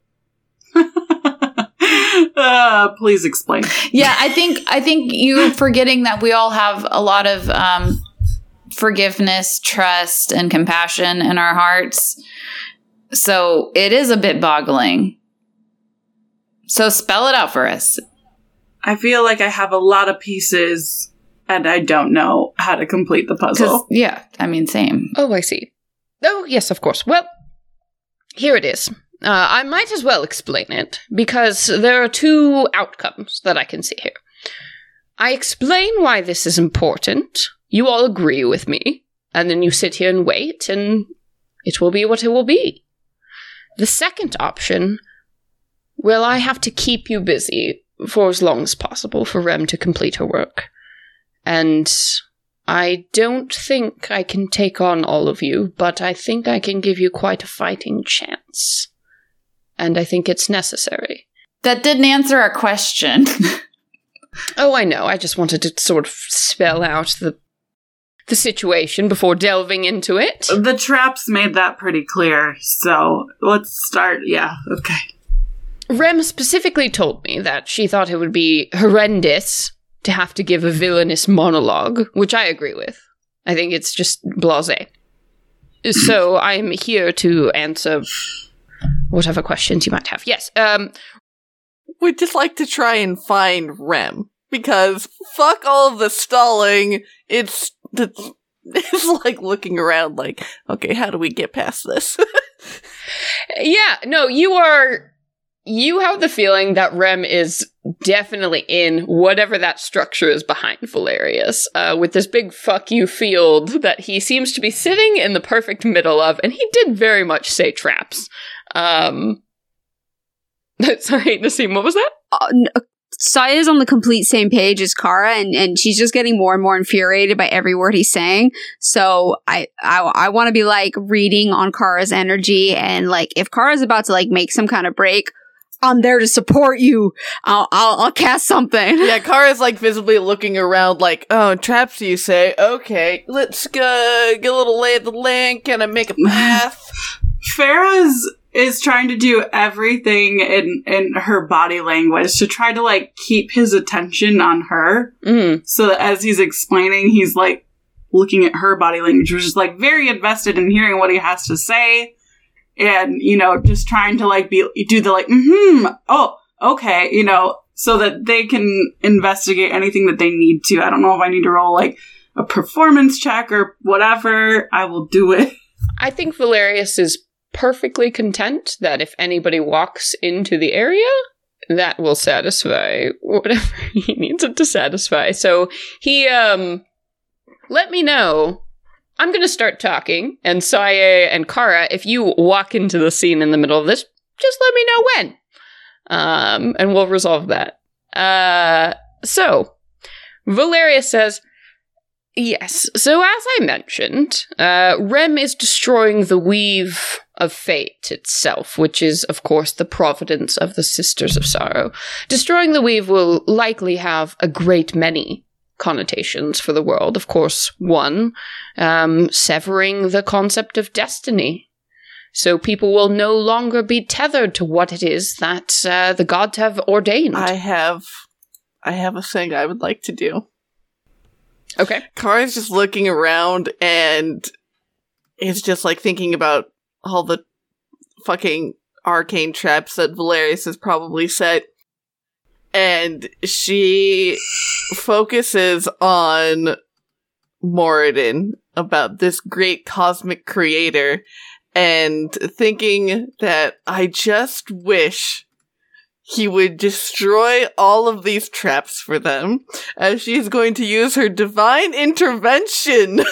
Speaker 6: Please explain.
Speaker 3: Yeah, I think you're forgetting that we all have a lot of forgiveness, trust, and compassion in our hearts. So it is a bit boggling. So spell it out for us.
Speaker 6: I feel like I have a lot of pieces and I don't know how to complete the puzzle.
Speaker 3: Yeah, I mean, same.
Speaker 1: Oh, I see. Oh, yes, of course. Well, here it is. I might as well explain it, because there are two outcomes that I can see here. I explain why this is important, you all agree with me, and then you sit here and wait, and it will be what it will be. The second option, well, I have to keep you busy for as long as possible for Rem to complete her work. And I don't think I can take on all of you, but I think I can give you quite a fighting chance. And I think it's necessary.
Speaker 3: That didn't answer our question.
Speaker 1: Oh, I know. I just wanted to sort of spell out the situation before delving into it.
Speaker 6: The traps made that pretty clear, so let's start. Yeah, okay.
Speaker 1: Rem specifically told me that she thought it would be horrendous to have to give a villainous monologue, which I agree with. I think it's just blasé. So I'm here to answer whatever questions you might have. Yes,
Speaker 4: We'd just like to try and find Rem, because fuck all of the stalling. It's like looking around like, okay, how do we get past this?
Speaker 1: Yeah, no, you have the feeling that Rem is definitely in whatever that structure is behind Valerius, with this big fuck you field that he seems to be sitting in the perfect middle of, and he did very much say traps. Sorry, Nassim, what was that?
Speaker 5: Saya's on the complete same page as Kara, and she's just getting more and more infuriated by every word he's saying. So I want to be like reading on Kara's energy, and like if Kara's about to like make some kind of break, I'm there to support you. I'll cast something.
Speaker 4: Yeah, Kara's like visibly looking around like, oh, traps you say? Okay, let's go get a little lay of the land. Can I make a path?
Speaker 6: Farah is trying to do everything in her body language to try to like keep his attention on her.
Speaker 1: Mm.
Speaker 6: So that as he's explaining, he's like looking at her body language, was just like very invested in hearing what he has to say, and just trying to do the oh, okay, so that they can investigate anything that they need to. I don't know if I need to roll a performance check or whatever. I will do it.
Speaker 1: I think Valerius is perfectly content that if anybody walks into the area, that will satisfy whatever he needs it to satisfy. So he, let me know. I'm going to start talking, and Saye and Kara, if you walk into the scene in the middle of this, just let me know when. And we'll resolve that. So, Valerius says, yes, so as I mentioned, Rem is destroying the Weave of Fate itself, which is, of course, the providence of the Sisters of Sorrow. Destroying the Weave will likely have a great many connotations for the world. Of course, one, severing the concept of destiny. So people will no longer be tethered to what it is that the gods have ordained.
Speaker 4: I have a thing I would like to do.
Speaker 1: Okay.
Speaker 4: Kara's just looking around and is just thinking about all the fucking arcane traps that Valerius has probably set. And she focuses on Moradin, about this great cosmic creator, and thinking that I just wish he would destroy all of these traps for them, as she's going to use her divine intervention.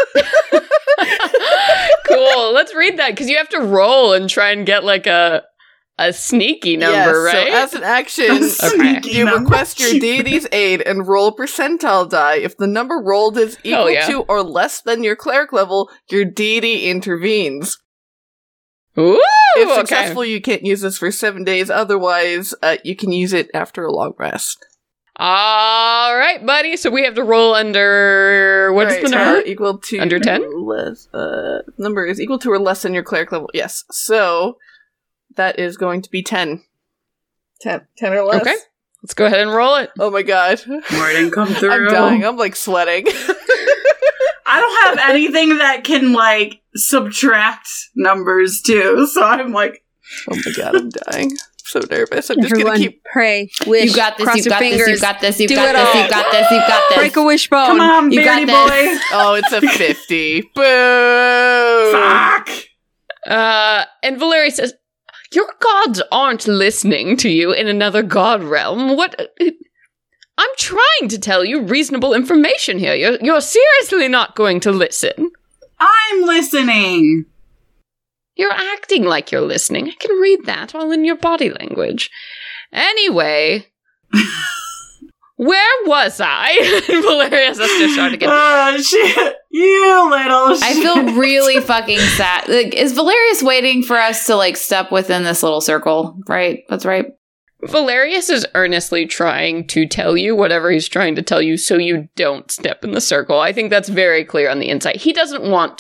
Speaker 1: Cool. Let's read that, because you have to roll and try and get a sneaky number, right?
Speaker 4: So as an action, you request your deity's aid and roll a percentile die. If the number rolled is equal to or less than your cleric level, your deity intervenes.
Speaker 1: Ooh,
Speaker 4: if successful, you can't use this for 7 days. Otherwise, you can use it after a long rest.
Speaker 1: All right, buddy. So we have to roll under... What's the number?
Speaker 4: Equal to...
Speaker 1: Under 10?
Speaker 4: Less, number is equal to or less than your cleric level. Yes. So, that is going to be 10. 10 or less.
Speaker 1: Okay. Let's go ahead and roll it.
Speaker 4: Oh my god.
Speaker 6: Martin, come through.
Speaker 4: I'm dying. I'm sweating.
Speaker 6: I don't have anything that can subtract numbers too, so I'm
Speaker 4: oh my god, I'm dying. I'm so nervous. I'm just
Speaker 5: Everyone,
Speaker 4: gonna
Speaker 5: pray, wish,
Speaker 3: you got this,
Speaker 5: cross
Speaker 3: you
Speaker 5: your
Speaker 3: got
Speaker 5: fingers,
Speaker 3: this, you got this, you
Speaker 5: do
Speaker 3: got
Speaker 5: it
Speaker 3: this,
Speaker 5: all.
Speaker 3: you got this, you got this.
Speaker 5: Break a wishbone.
Speaker 6: Come on,
Speaker 3: You got
Speaker 6: Beardy
Speaker 3: this.
Speaker 6: boy.
Speaker 4: Oh, it's a 50. Boo!
Speaker 6: Fuck!
Speaker 1: And Valeri says, your gods aren't listening to you in another god realm. What? I'm trying to tell you reasonable information here. You're seriously not going to listen.
Speaker 6: I'm listening.
Speaker 1: You're acting like you're listening. I can read that all in your body language. Anyway, where was I? Valerius has to start again.
Speaker 6: Shit. You little shit.
Speaker 3: I feel really fucking sad. Is Valerius waiting for us to step within this little circle? Right? That's right.
Speaker 1: Valerius is earnestly trying to tell you whatever he's trying to tell you so you don't step in the circle. I think that's very clear on the inside. He doesn't want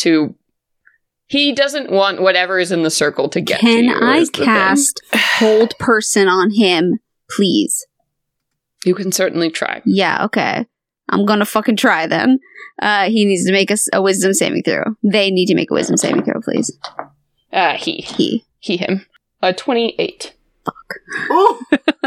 Speaker 1: whatever is in the circle to get to you.
Speaker 5: Can I cast Hold Person on him, please?
Speaker 1: You can certainly try.
Speaker 5: Yeah, okay. I'm gonna fucking try then. He needs to make a wisdom saving throw. They need to make a wisdom saving throw, please.
Speaker 1: Him. 28.
Speaker 5: Fuck.
Speaker 6: Ooh.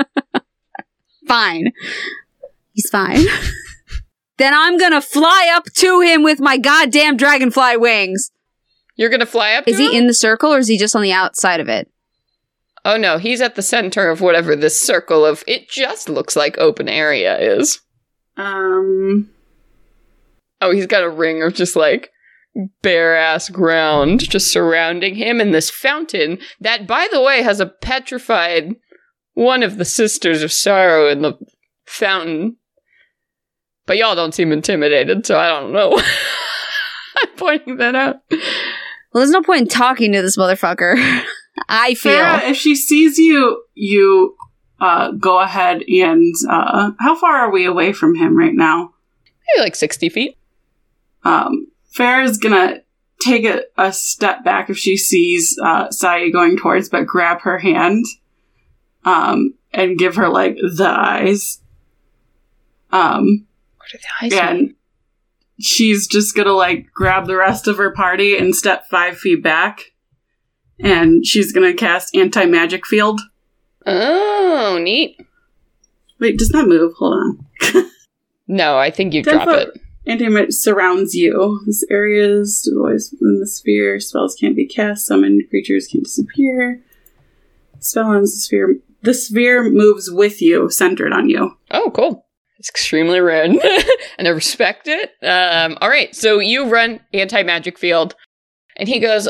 Speaker 5: Fine. He's fine. Then I'm gonna fly up to him with my goddamn dragonfly wings.
Speaker 1: You're gonna fly up to
Speaker 5: Is
Speaker 1: him?
Speaker 5: he in the circle or is he just on the outside of it?
Speaker 1: Oh no, he's at the center of whatever this circle of it just looks like open area is. Oh, he's got a ring of just bare ass ground just surrounding him, and this fountain that, by the way, has a petrified one of the Sisters of Sorrow in the fountain. But y'all don't seem intimidated, so I don't know. I'm pointing that out.
Speaker 5: Well, there's no point in talking to this motherfucker. I feel.
Speaker 6: Sarah, if she sees you, go ahead and, how far are we away from him right now?
Speaker 1: Maybe 60 feet.
Speaker 6: Farrah's gonna take a step back if she sees Saye going towards, but grab her hand and give her the eyes.
Speaker 1: What are the eyes?
Speaker 6: And she's just gonna, like, grab the rest of her party and step 5 feet back. And she's gonna cast Anti-Magic Field.
Speaker 1: Oh, neat.
Speaker 6: Wait, does that move? Hold on.
Speaker 1: No, I think you drop it.
Speaker 6: Anti-magic surrounds you. This area is always within the sphere. Spells can't be cast. Summoned creatures can disappear. Spell ends the sphere. The sphere moves with you, centered on you.
Speaker 1: Oh, cool. It's extremely rad. And I respect it. All right, so you run Anti-Magic Field. And he goes,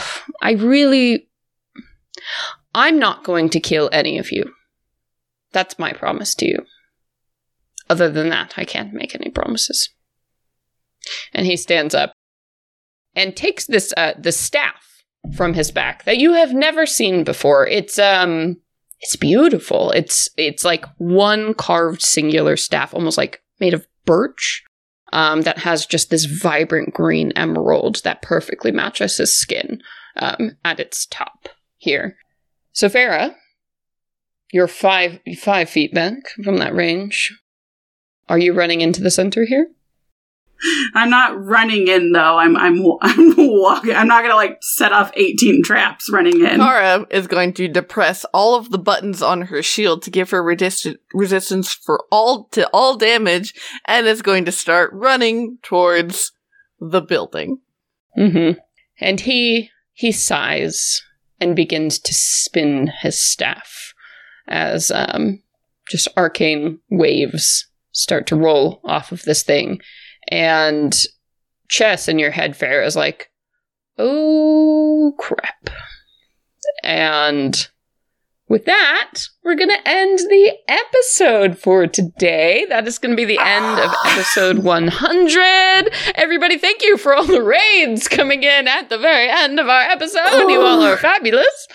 Speaker 1: I'm not going to kill any of you. That's my promise to you. Other than that, I can't make any promises. And he stands up and takes this the staff from his back that you have never seen before. It's beautiful. It's like one carved singular staff, almost like made of birch, that has just this vibrant green emerald that perfectly matches his skin at its top here. So Farah, you're 5 feet back from that range. Are you running into the center here?
Speaker 6: I'm not running in, though. I'm walking. I'm not gonna, like, set off 18 traps running in.
Speaker 4: Kara is going to depress all of the buttons on her shield to give her resistance to all damage, and is going to start running towards the building.
Speaker 1: Mm-hmm. And he sighs and begins to spin his staff as just arcane waves start to roll off of this thing. And Chess in your head, Farah, is like, oh, crap. And with that, we're going to end the episode for today. That is going to be the end of episode 100. Everybody, thank you for all the raids coming in at the very end of our episode. You all are fabulous.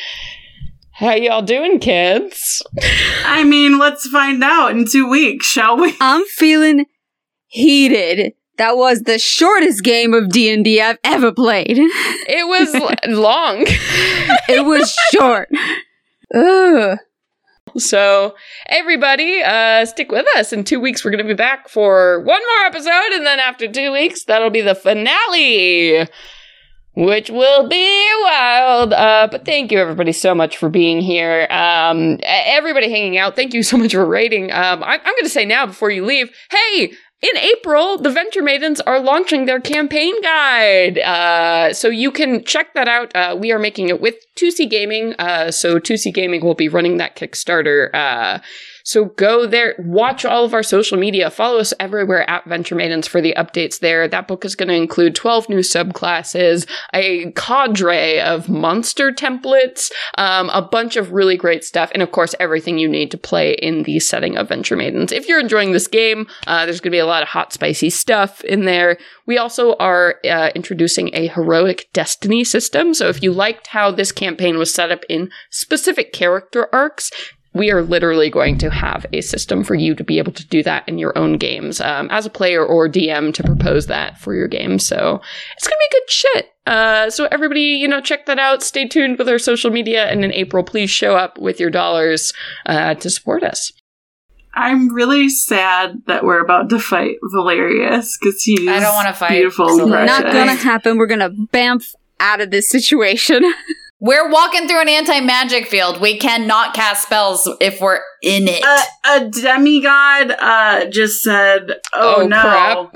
Speaker 1: How y'all doing, kids?
Speaker 6: I mean, let's find out in 2 weeks, shall we?
Speaker 5: I'm feeling heated. That was the shortest game of D&D I've ever played.
Speaker 1: It was long.
Speaker 5: It was short. Ugh.
Speaker 1: So, everybody, stick with us. In 2 weeks, we're going to be back for one more episode, and then after 2 weeks, that'll be the finale, which will be wild. But thank you, everybody, so much for being here. Everybody hanging out, thank you so much for rating. I'm going to say now, before you leave, hey, in April, the Venture Maidens are launching their campaign guide. So you can check that out. We are making it with 2C Gaming. So 2C Gaming will be running that Kickstarter. So go there, watch all of our social media, follow us everywhere at Venture Maidens for the updates there. That book is going to include 12 new subclasses, a cadre of monster templates, a bunch of really great stuff, and of course, everything you need to play in the setting of Venture Maidens. If you're enjoying this game, there's going to be a lot of hot, spicy stuff in there. We also are introducing a heroic destiny system. So if you liked how this campaign was set up in specific character arcs, we are literally going to have a system for you to be able to do that in your own games, as a player or DM to propose that for your game. So it's going to be good shit. So everybody, check that out. Stay tuned with our social media. And in April, please show up with your dollars to support us.
Speaker 6: I'm really sad that we're about to fight Valerius because he's
Speaker 3: I don't want to fight.
Speaker 6: Beautiful
Speaker 3: So
Speaker 6: and precious.
Speaker 5: Not gonna happen. We're gonna bamf out of this situation.
Speaker 3: We're walking through an anti-magic field. We cannot cast spells if we're in it.
Speaker 6: A demigod just said, oh no.
Speaker 1: Crap.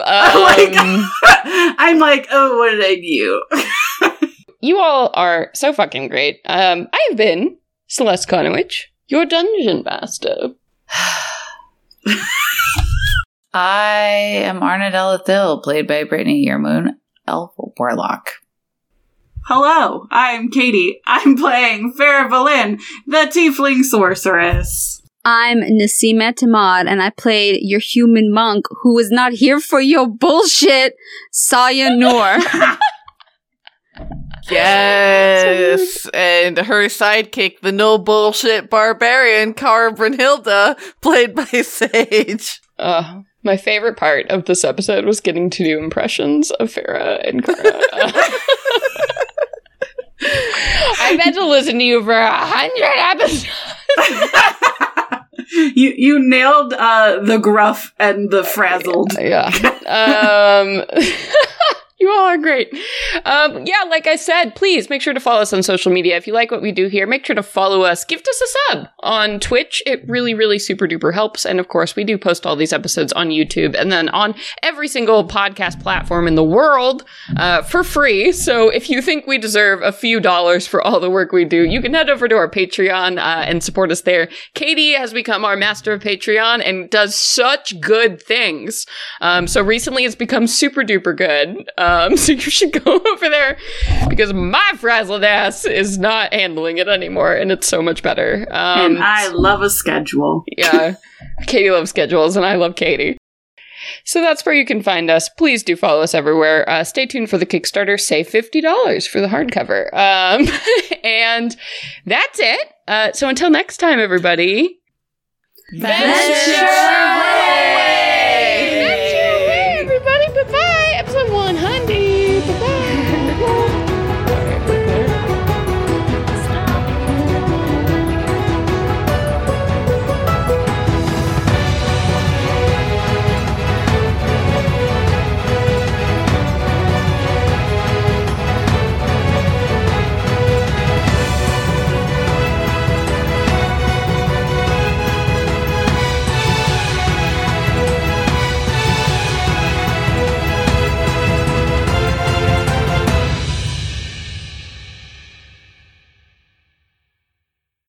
Speaker 6: I'm like, oh, what did I do?
Speaker 1: You all are so fucking great. I've been Celeste Conowitch, your dungeon master.
Speaker 3: I am Arnadella Thill, played by Brittany Yearmoon, Elf Warlock.
Speaker 6: Hello, I'm Katie. I'm playing Farah Valin, the Tiefling Sorceress.
Speaker 5: I'm Nasima Tamad, and I played your human monk who was not here for your bullshit, Saya Noor.
Speaker 4: Yes, and her sidekick, the no bullshit barbarian, Cara Brunhilde, played by Sage.
Speaker 1: My favorite part of this episode was getting to do impressions of Farah and Cara. I've had to listen to you for 100 episodes.
Speaker 6: You nailed the gruff and the frazzled.
Speaker 1: Yeah. You all are great. Yeah, like I said, please make sure to follow us on social media. If you like what we do here, make sure to follow us. Give us a sub on Twitch. It really, really super duper helps. And of course, we do post all these episodes on YouTube and then on every single podcast platform in the world for free. So if you think we deserve a few dollars for all the work we do, you can head over to our Patreon and support us there. Katie has become our master of Patreon and does such good things. So recently it's become super duper good. So you should go over there because my frazzled ass is not handling it anymore and it's so much better.
Speaker 6: And I love a schedule.
Speaker 1: Yeah. Katie loves schedules and I love Katie. So that's where you can find us. Please do follow us everywhere. Stay tuned for the Kickstarter. Save $50 for the hardcover. And that's it. So until next time, everybody.
Speaker 3: Venture!